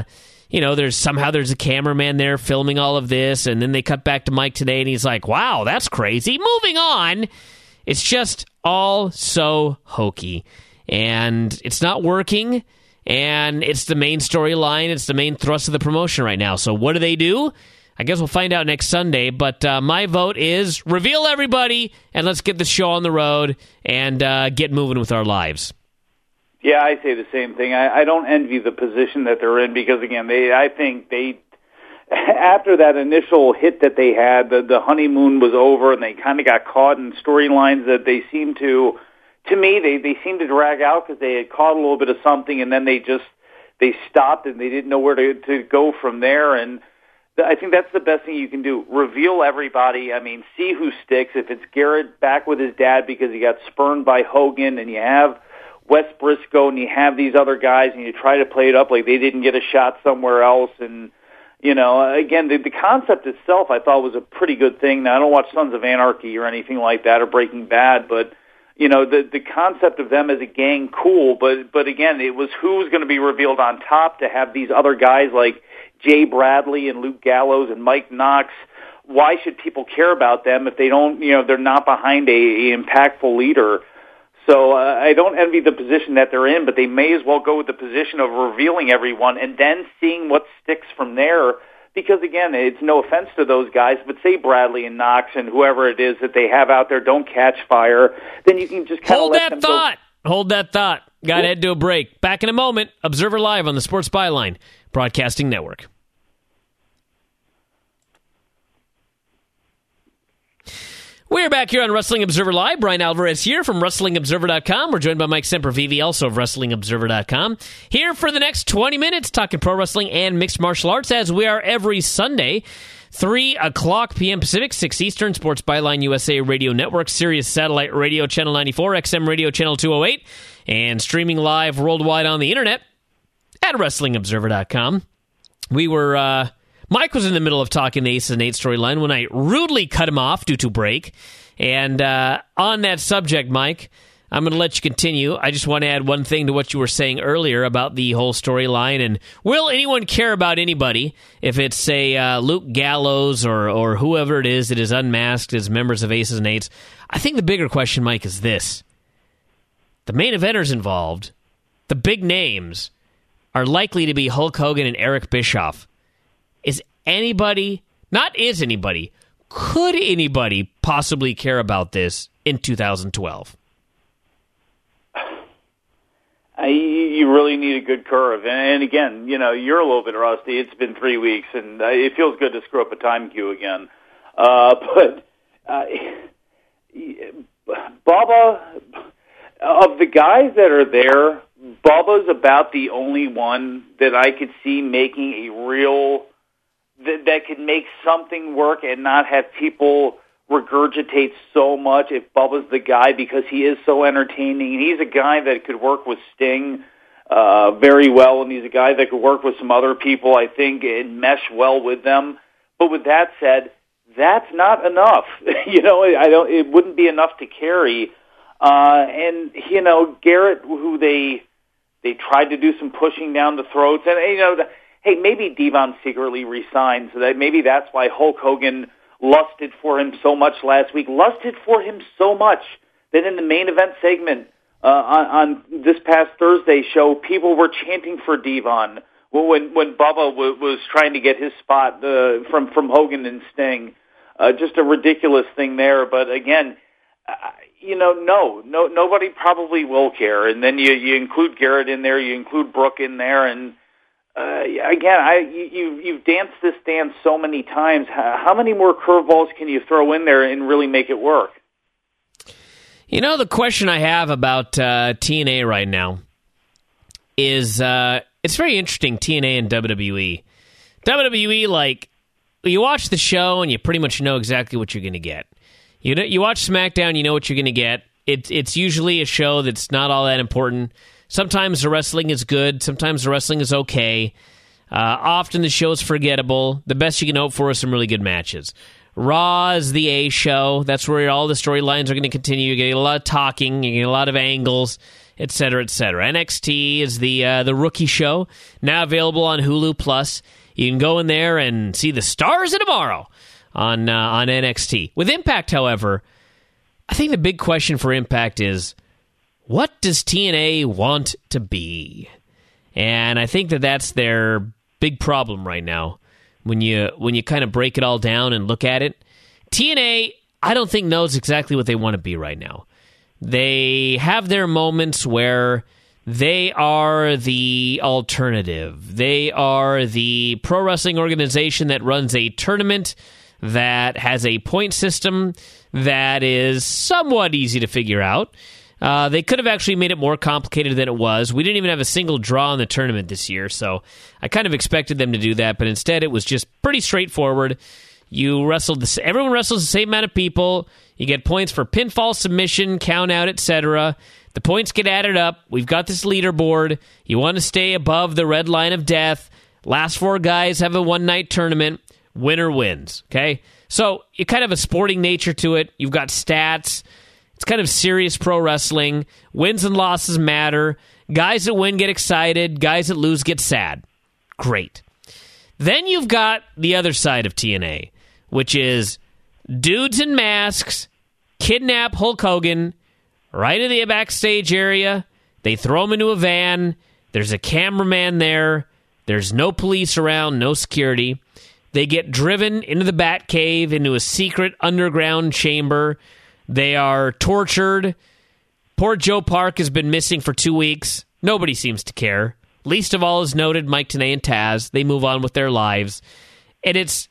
you know, there's somehow there's a cameraman there filming all of this, and then they cut back to Mike today, and he's like, wow, that's crazy. Moving on. It's just all so hokey, and it's not working, and it's the main storyline. It's the main thrust of the promotion right now. So what do they do? I guess we'll find out next Sunday, but uh, my vote is reveal everybody, and let's get the show on the road and uh, get moving with our lives. Yeah, I say the same thing. I, I don't envy the position that they're in because, again, they I think they, after that initial hit that they had, the, the honeymoon was over, and they kind of got caught in storylines that they seemed to, to me, they, they seemed to drag out because they had caught a little bit of something, and then they just, they stopped, and they didn't know where to, to go from there, and I think that's the best thing you can do. Reveal everybody. I mean, see who sticks. If it's Garrett back with his dad because he got spurned by Hogan, and you have Wes Briscoe, and you have these other guys, and you try to play it up like they didn't get a shot somewhere else. And, you know, again, the, the concept itself I thought was a pretty good thing. Now, I don't watch Sons of Anarchy or anything like that or Breaking Bad, but, you know, the the concept of them as a gang, cool. But, but again, it was who was going to be revealed on top to have these other guys like Jay Bradley and Luke Gallows and Mike Knox. Why should people care about them if they don't, you know, they're not behind a, a impactful leader? So uh, I don't envy the position that they're in, but they may as well go with the position of revealing everyone and then seeing what sticks from there. Because, again, it's no offense to those guys, but say Bradley and Knox and whoever it is that they have out there don't catch fire, then you can just kind of let them go. Hold that thought. Hold that thought. Got to head to a break. Back in a moment. Observer Live on the Sports Byline Broadcasting Network. We're back here on Wrestling Observer Live. Brian Alvarez here from Wrestling Observer dot com. We're joined by Mike Sempervive, also of Wrestling Observer dot com. Here for the next twenty minutes, talking pro wrestling and mixed martial arts, as we are every Sunday, three o'clock p.m. Pacific, six Eastern, Sports Byline U S A Radio Network, Sirius Satellite Radio Channel ninety-four, X M Radio Channel two oh eight, and streaming live worldwide on the internet at Wrestling Observer dot com. We were... Uh, Mike was in the middle of talking the Aces and Eight storyline when I rudely cut him off due to break. And uh, on that subject, Mike, I'm going to let you continue. I just want to add one thing to what you were saying earlier about the whole storyline. And will anyone care about anybody if it's, say, uh, Luke Gallows or, or whoever it is that is unmasked as members of Aces and Eights? I think the bigger question, Mike, is this. The main eventers involved, the big names, are likely to be Hulk Hogan and Eric Bischoff. Is anybody, not is anybody, could anybody possibly care about this in two thousand twelve? I, you really need a good curve. And, and again, you know, you're a little bit rusty. It's been three weeks, and uh, it feels good to screw up a time cue again. Uh, but uh, Bubba, of the guys that are there, Bubba's about the only one that I could see making a real... That, that could make something work and not have people regurgitate so much if Bubba's the guy because he is so entertaining. And he's a guy that could work with Sting uh, very well, and he's a guy that could work with some other people, I think, and mesh well with them. But with that said, that's not enough. you know, I don't. It wouldn't be enough to carry. Uh, and you know, Garrett, who they they tried to do some pushing down the throats, and you know. The, Hey, maybe Devon secretly resigned, so that maybe that's why Hulk Hogan lusted for him so much last week. Lusted for him so much that in the main event segment uh, on, on this past Thursday show, people were chanting for Devon when when Bubba w- was trying to get his spot uh, from from Hogan and Sting. Uh, just a ridiculous thing there. But again, uh, you know, no, no, nobody probably will care. And then you you include Garrett in there, you include Brooke in there, and. Uh, again, I you you've danced this dance so many times. How, how many more curveballs can you throw in there and really make it work? You know, the question I have about uh, T N A right now is uh, it's very interesting. T N A and W W E. W W E, like you watch the show and you pretty much know exactly what you're going to get. You know, you watch SmackDown, you know what you're going to get. It's it's usually a show that's not all that important. Sometimes the wrestling is good. Sometimes the wrestling is okay. Uh, often the show is forgettable. The best you can hope for is some really good matches. Raw is the A show. That's where all the storylines are going to continue. You get a lot of talking. You get a lot of angles. et cetera, et cetera. N X T is the uh, the rookie show, now available on Hulu Plus. You can go in there and see the Stars of Tomorrow on uh, on N X T. With Impact, however, I think the big question for Impact is, what does T N A want to be? And I think that that's their big problem right now. When you when you kind of break it all down and look at it, T N A, I don't think knows exactly what they want to be right now. They have their moments where they are the alternative. They are the pro wrestling organization that runs a tournament that has a point system that is somewhat easy to figure out. Uh, they could have actually made it more complicated than it was. We didn't even have a single draw in the tournament this year, so I kind of expected them to do that, but instead it was just pretty straightforward. You wrestled the, everyone wrestles the same amount of people. You get points for pinfall, submission, count out, et cetera. The points get added up. We've got this leaderboard. You want to stay above the red line of death. Last four guys have a one-night tournament. Winner wins, okay? So you kind of have a sporting nature to it. You've got stats. It's kind of serious pro wrestling. Wins and losses matter. Guys that win get excited. Guys that lose get sad. Great. Then you've got the other side of T N A, which is dudes in masks kidnap Hulk Hogan right in the backstage area. They throw him into a van. There's a cameraman there. There's no police around, no security. They get driven into the Batcave, into a secret underground chamber. They are tortured. Poor Joe Park has been missing for two weeks. Nobody seems to care. Least of all is noted Mike Tenay and Taz. They move on with their lives. And it's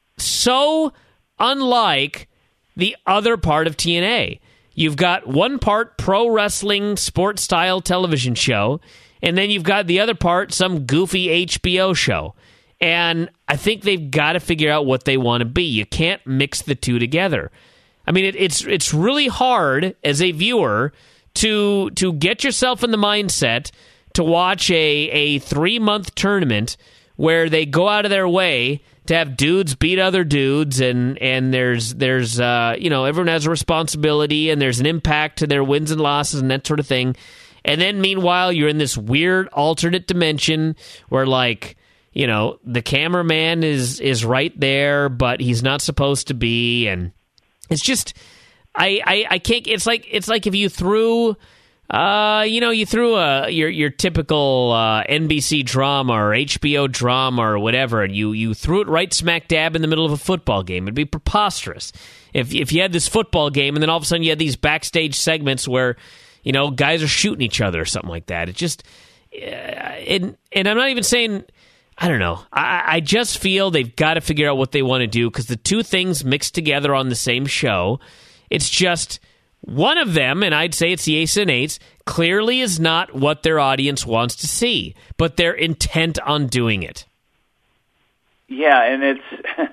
so unlike the other part of T N A. You've got one part pro wrestling sports-style television show, and then you've got the other part some goofy H B O show. And I think they've got to figure out what they want to be. You can't mix the two together. I mean, it, it's it's really hard as a viewer to to get yourself in the mindset to watch a, a three-month tournament where they go out of their way to have dudes beat other dudes, and, and there's, there's uh, you know, everyone has a responsibility, and there's an impact to their wins and losses and that sort of thing. And then, meanwhile, you're in this weird alternate dimension where, like, you know, the cameraman is is right there, but he's not supposed to be, and it's just, I, I, I can't. It's like it's like if you threw, uh, you know, you threw a your your typical uh, N B C drama or H B O drama or whatever, and you you threw it right smack dab in the middle of a football game. It'd be preposterous if if you had this football game and then all of a sudden you had these backstage segments where, you know, guys are shooting each other or something like that. It just, uh, and and I'm not even saying. I don't know. I, I just feel they've got to figure out what they want to do because the two things mixed together on the same show, it's just one of them, and I'd say it's the Ace and Eights, clearly is not what their audience wants to see, but they're intent on doing it. Yeah, and it's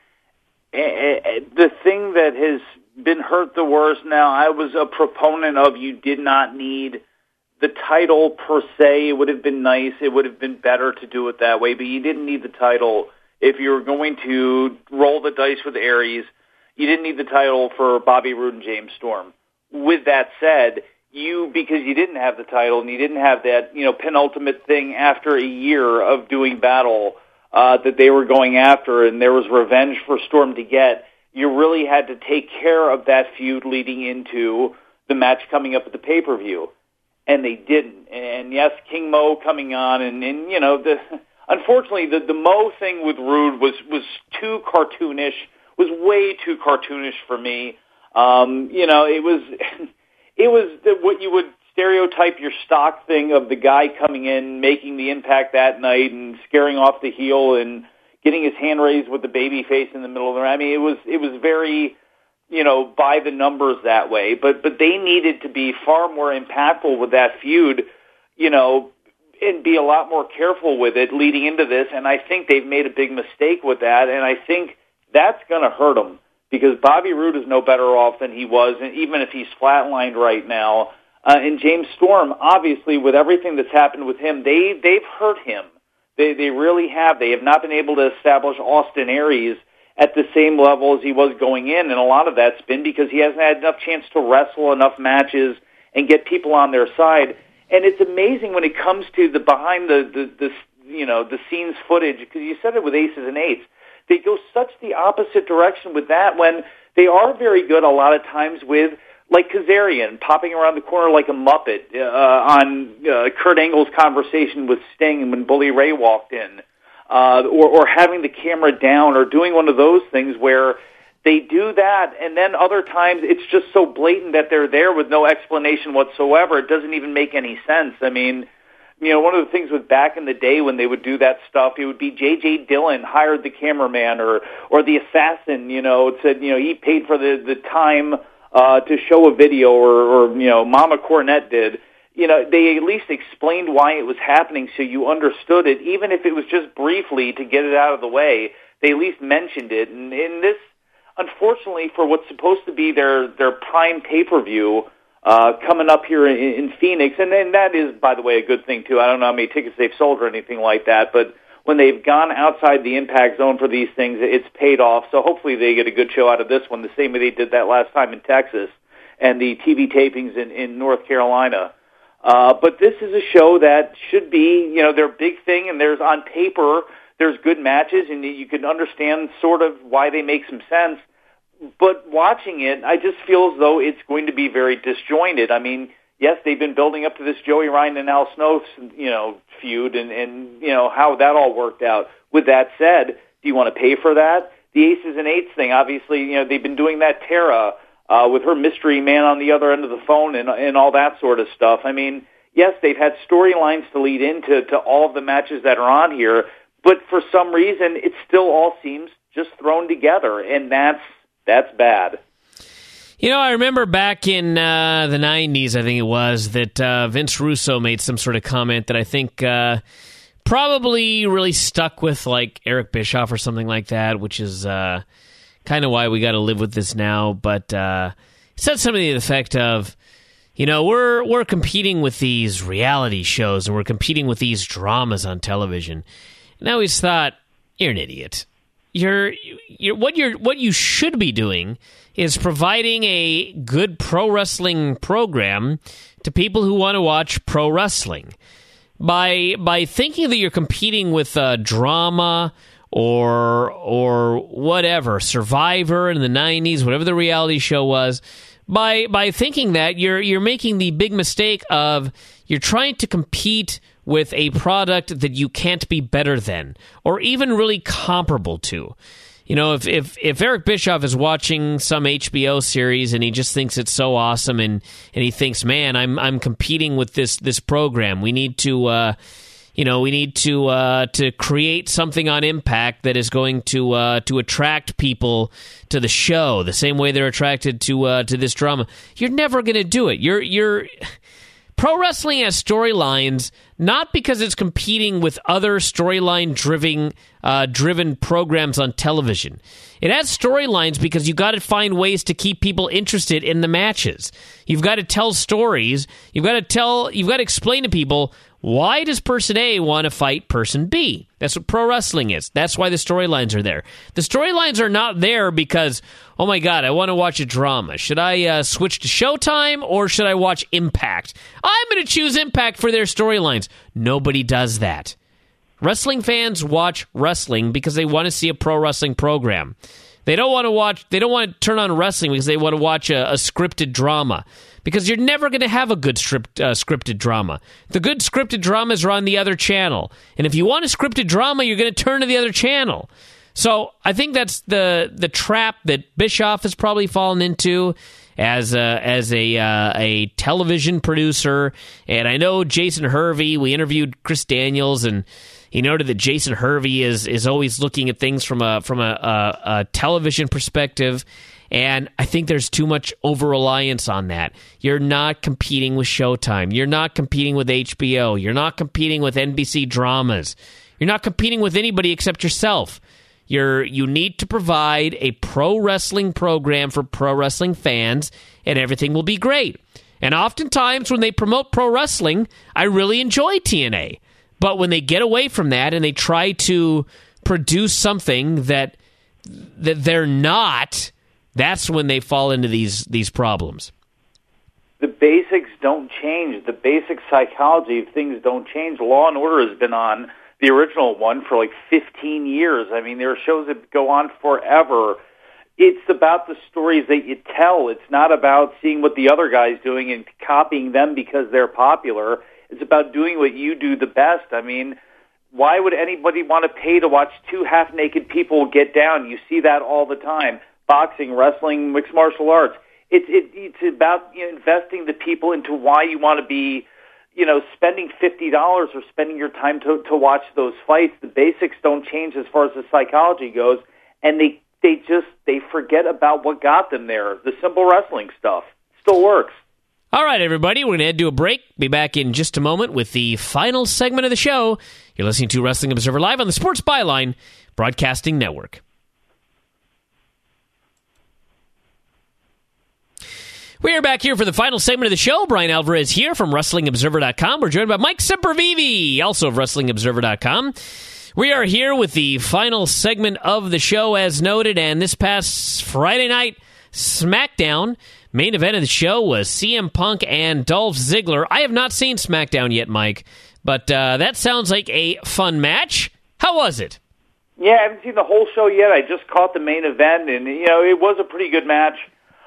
the thing that has been hurt the worst now. I was a proponent of you did not need the title per se. It would have been nice. It would have been better to do it that way, but you didn't need the title if you were going to roll the dice with Aries. You didn't need the title for Bobby Roode and James Storm. With that said, you, because you didn't have the title and you didn't have that, you know, penultimate thing after a year of doing battle uh, that they were going after, and there was revenge for Storm to get, you really had to take care of that feud leading into the match coming up at the pay-per-view. And they didn't. And yes, King Mo coming on, and, and you know, the unfortunately the the Mo thing with Roode was was too cartoonish, was way too cartoonish for me. Um, you know, it was it was the, what you would stereotype your stock thing of the guy coming in, making the impact that night, and scaring off the heel, and getting his hand raised with the baby face in the middle of the. I mean, it was it was very, you know, by the numbers that way, but but they needed to be far more impactful with that feud, you know, and be a lot more careful with it leading into this, and I think they've made a big mistake with that, and I think that's going to hurt them, because Bobby Roode is no better off than he was, and even if he's flatlined right now, uh, and James Storm, obviously, with everything that's happened with him, they, they've hurt him. They, they really have. They have not been able to establish Austin Aries at the same level as he was going in, and a lot of that's been because he hasn't had enough chance to wrestle enough matches and get people on their side. And it's amazing when it comes to the behind the, the, the you know, the scenes footage, because you said it with Aces and Eights. They go such the opposite direction with that when they are very good a lot of times with, like Kazarian, popping around the corner like a Muppet uh, on uh, Kurt Angle's conversation with Sting when Bully Ray walked in, uh, or, or having the camera down, or doing one of those things where they do that, and then other times it's just so blatant that they're there with no explanation whatsoever. It doesn't even make any sense. I mean, you know, one of the things with back in the day when they would do that stuff, it would be J J Dillon hired the cameraman, or or the assassin, you know, said, you know, he paid for the, the time uh, to show a video, or, or, you know, Mama Cornette did. You know, they at least explained why it was happening so you understood it, even if it was just briefly to get it out of the way. They at least mentioned it. And in this, unfortunately, for what's supposed to be their, their prime pay-per-view uh, coming up here in, in Phoenix, and, and that is, by the way, a good thing, too. I don't know how many tickets they've sold or anything like that, but when they've gone outside the impact zone for these things, it's paid off. So hopefully they get a good show out of this one, the same way they did that last time in Texas and the T V tapings in, in North Carolina. Uh, but this is a show that should be, you know, their big thing, and there's on paper, there's good matches, and you can understand sort of why they make some sense. But watching it, I just feel as though it's going to be very disjointed. I mean, yes, they've been building up to this Joey Ryan and Al Snow, you know, feud, and, and you know, how that all worked out. With that said, do you want to pay for that? The Aces and Eights thing, obviously, you know, they've been doing that Tara uh, with her mystery man on the other end of the phone and, and all that sort of stuff. I mean, yes, they've had storylines to lead into to all of the matches that are on here, but for some reason, it still all seems just thrown together, and that's that's bad. You know, I remember back in uh, the nineties, I think it was, that uh, Vince Russo made some sort of comment that I think uh, probably really stuck with, like, Eric Bischoff or something like that, which is uh, kind of why we got to live with this now. But uh, he said something to the effect of, you know, we're we're competing with these reality shows, and we're competing with these dramas on television. And I always thought, you're an idiot. You're, you're what you're what you should be doing is providing a good pro wrestling program to people who want to watch pro wrestling. By by thinking that you're competing with uh, drama or or whatever, Survivor in the nineties, whatever the reality show was, by by thinking that, you're you're making the big mistake of you're trying to compete with a product that you can't be better than, or even really comparable to. You know, if, if, if Eric Bischoff is watching some H B O series and he just thinks it's so awesome, and, and he thinks, man, I'm I'm competing with this this program. We need to, uh, you know, we need to uh, to create something on Impact that is going to uh, to attract people to the show the same way they're attracted to uh, to this drama. You're never going to do it. You're you're. Pro wrestling has storylines not because it's competing with other storyline-driven uh, driven programs on television. It has storylines because you've got to find ways to keep people interested in the matches. You've got to tell stories. You've got to tell. You've got to explain to people, why does person A want to fight person B? That's what pro wrestling is. That's why the storylines are there. The storylines are not there because, oh my God, I want to watch a drama. Should I uh, switch to Showtime or should I watch Impact? I'm going to choose Impact for their storylines. Nobody does that. Wrestling fans watch wrestling because they want to see a pro wrestling program. They don't want to watch. They don't want to turn on wrestling because they want to watch a, a scripted drama. Because you're never going to have a good script, uh, scripted drama. The good scripted dramas are on the other channel. And if you want a scripted drama, you're going to turn to the other channel. So I think that's the the trap that Bischoff has probably fallen into as a, as a, uh, a television producer. And I know Jason Hervey, we interviewed Chris Daniels, and he noted that Jason Hervey is is always looking at things from a from a, a, a television perspective. And I think there's too much over-reliance on that. You're not competing with Showtime. You're not competing with H B O. You're not competing with N B C dramas. You're not competing with anybody except yourself. You're, you need to provide a pro wrestling program for pro wrestling fans, and everything will be great. And oftentimes when they promote pro wrestling, I really enjoy T N A. But when they get away from that and they try to produce something that that they're not, that's when they fall into these these problems. the basics don't change. The basic psychology of things don't change. Law and Order has been on, the original one, for like fifteen years. I mean, there are shows that go on forever. It's about the stories that you tell. It's not about seeing what the other guy's doing and copying them because they're popular. It's about doing what you do the best. I mean, why would anybody want to pay to watch two half-naked people get down? You see that all the time. Boxing, wrestling, mixed martial arts. It's it, it's about, you know, investing the people into why you want to be, you know, spending fifty dollars or spending your time to, to watch those fights. The basics don't change as far as the psychology goes, and they, they just, they forget about what got them there. The simple wrestling stuff still works. All right, everybody, we're going to head to a break. Be back in just a moment with the final segment of the show. You're listening to Wrestling Observer Live on the Sports Byline Broadcasting Network. We are back here for the final segment of the show. Brian Alvarez here from Wrestling Observer dot com. We're joined by Mike Sempervive, also of Wrestling Observer dot com. We are here with the final segment of the show, as noted, and this past Friday night, SmackDown, main event of the show was C M Punk and Dolph Ziggler. I have not seen SmackDown yet, Mike, but uh, that sounds like a fun match. How was it? Yeah, I haven't seen the whole show yet. I just caught the main event, and, you know, it was a pretty good match.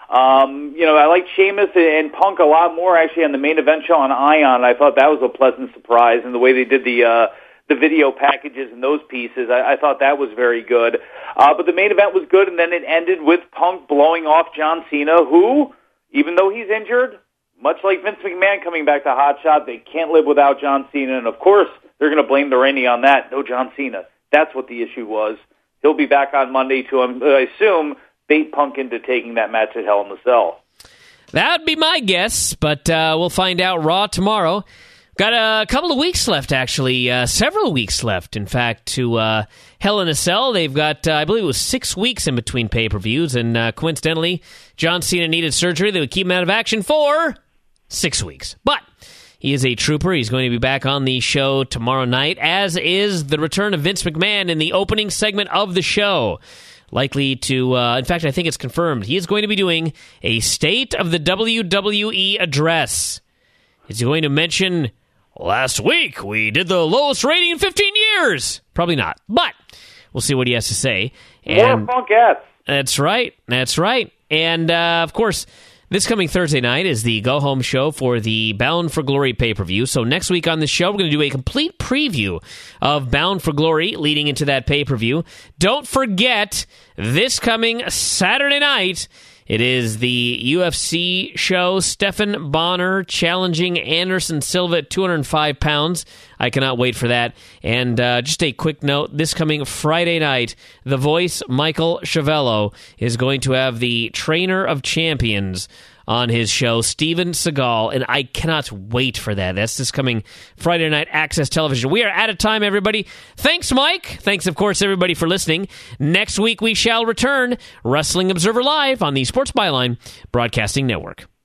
Um, you know, I like Sheamus and Punk a lot more, actually, on the main event show on Ion. I thought that was a pleasant surprise, and the way they did the uh, the video packages and those pieces, I, I thought that was very good. Uh, but the main event was good, and then it ended with Punk blowing off John Cena, who, even though he's injured, much like Vince McMahon coming back to Hot Shot, they can't live without John Cena, and of course, they're going to blame the rainy on that. No John Cena. That's what the issue was. He'll be back on Monday to, um, I assume, bait Punk into taking that match at Hell in the Cell. That would be my guess, but uh, we'll find out Raw tomorrow. Got a couple of weeks left, actually, uh, several weeks left, in fact, to uh, Hell in a Cell. They've got, uh, I believe it was six weeks in between pay-per-views, and uh, coincidentally, John Cena needed surgery that would keep him out of action for six weeks. But he is a trooper. He's going to be back on the show tomorrow night, as is the return of Vince McMahon in the opening segment of the show. Likely to, uh, in fact, I think it's confirmed, he is going to be doing a State of the W W E address. Is he going to mention, last week we did the lowest rating in fifteen years? Probably not, but we'll see what he has to say. And more Funkettes. That's right, that's right. And, uh, of course, this coming Thursday night is the go-home show for the Bound for Glory pay-per-view. So next week on this show, we're going to do a complete preview of Bound for Glory leading into that pay-per-view. Don't forget, this coming Saturday night, it is the U F C show, Stephan Bonner challenging Anderson Silva at two hundred five pounds. I cannot wait for that. And uh, just a quick note, this coming Friday night, The Voice, Michael Chavello, is going to have the trainer of champions on his show, Steven Seagal, and I cannot wait for that. That's this coming Friday night, Access Television. We are out of time, everybody. Thanks, Mike. Thanks, of course, everybody, for listening. Next week, we shall return Wrestling Observer Live on the Sports Byline Broadcasting Network.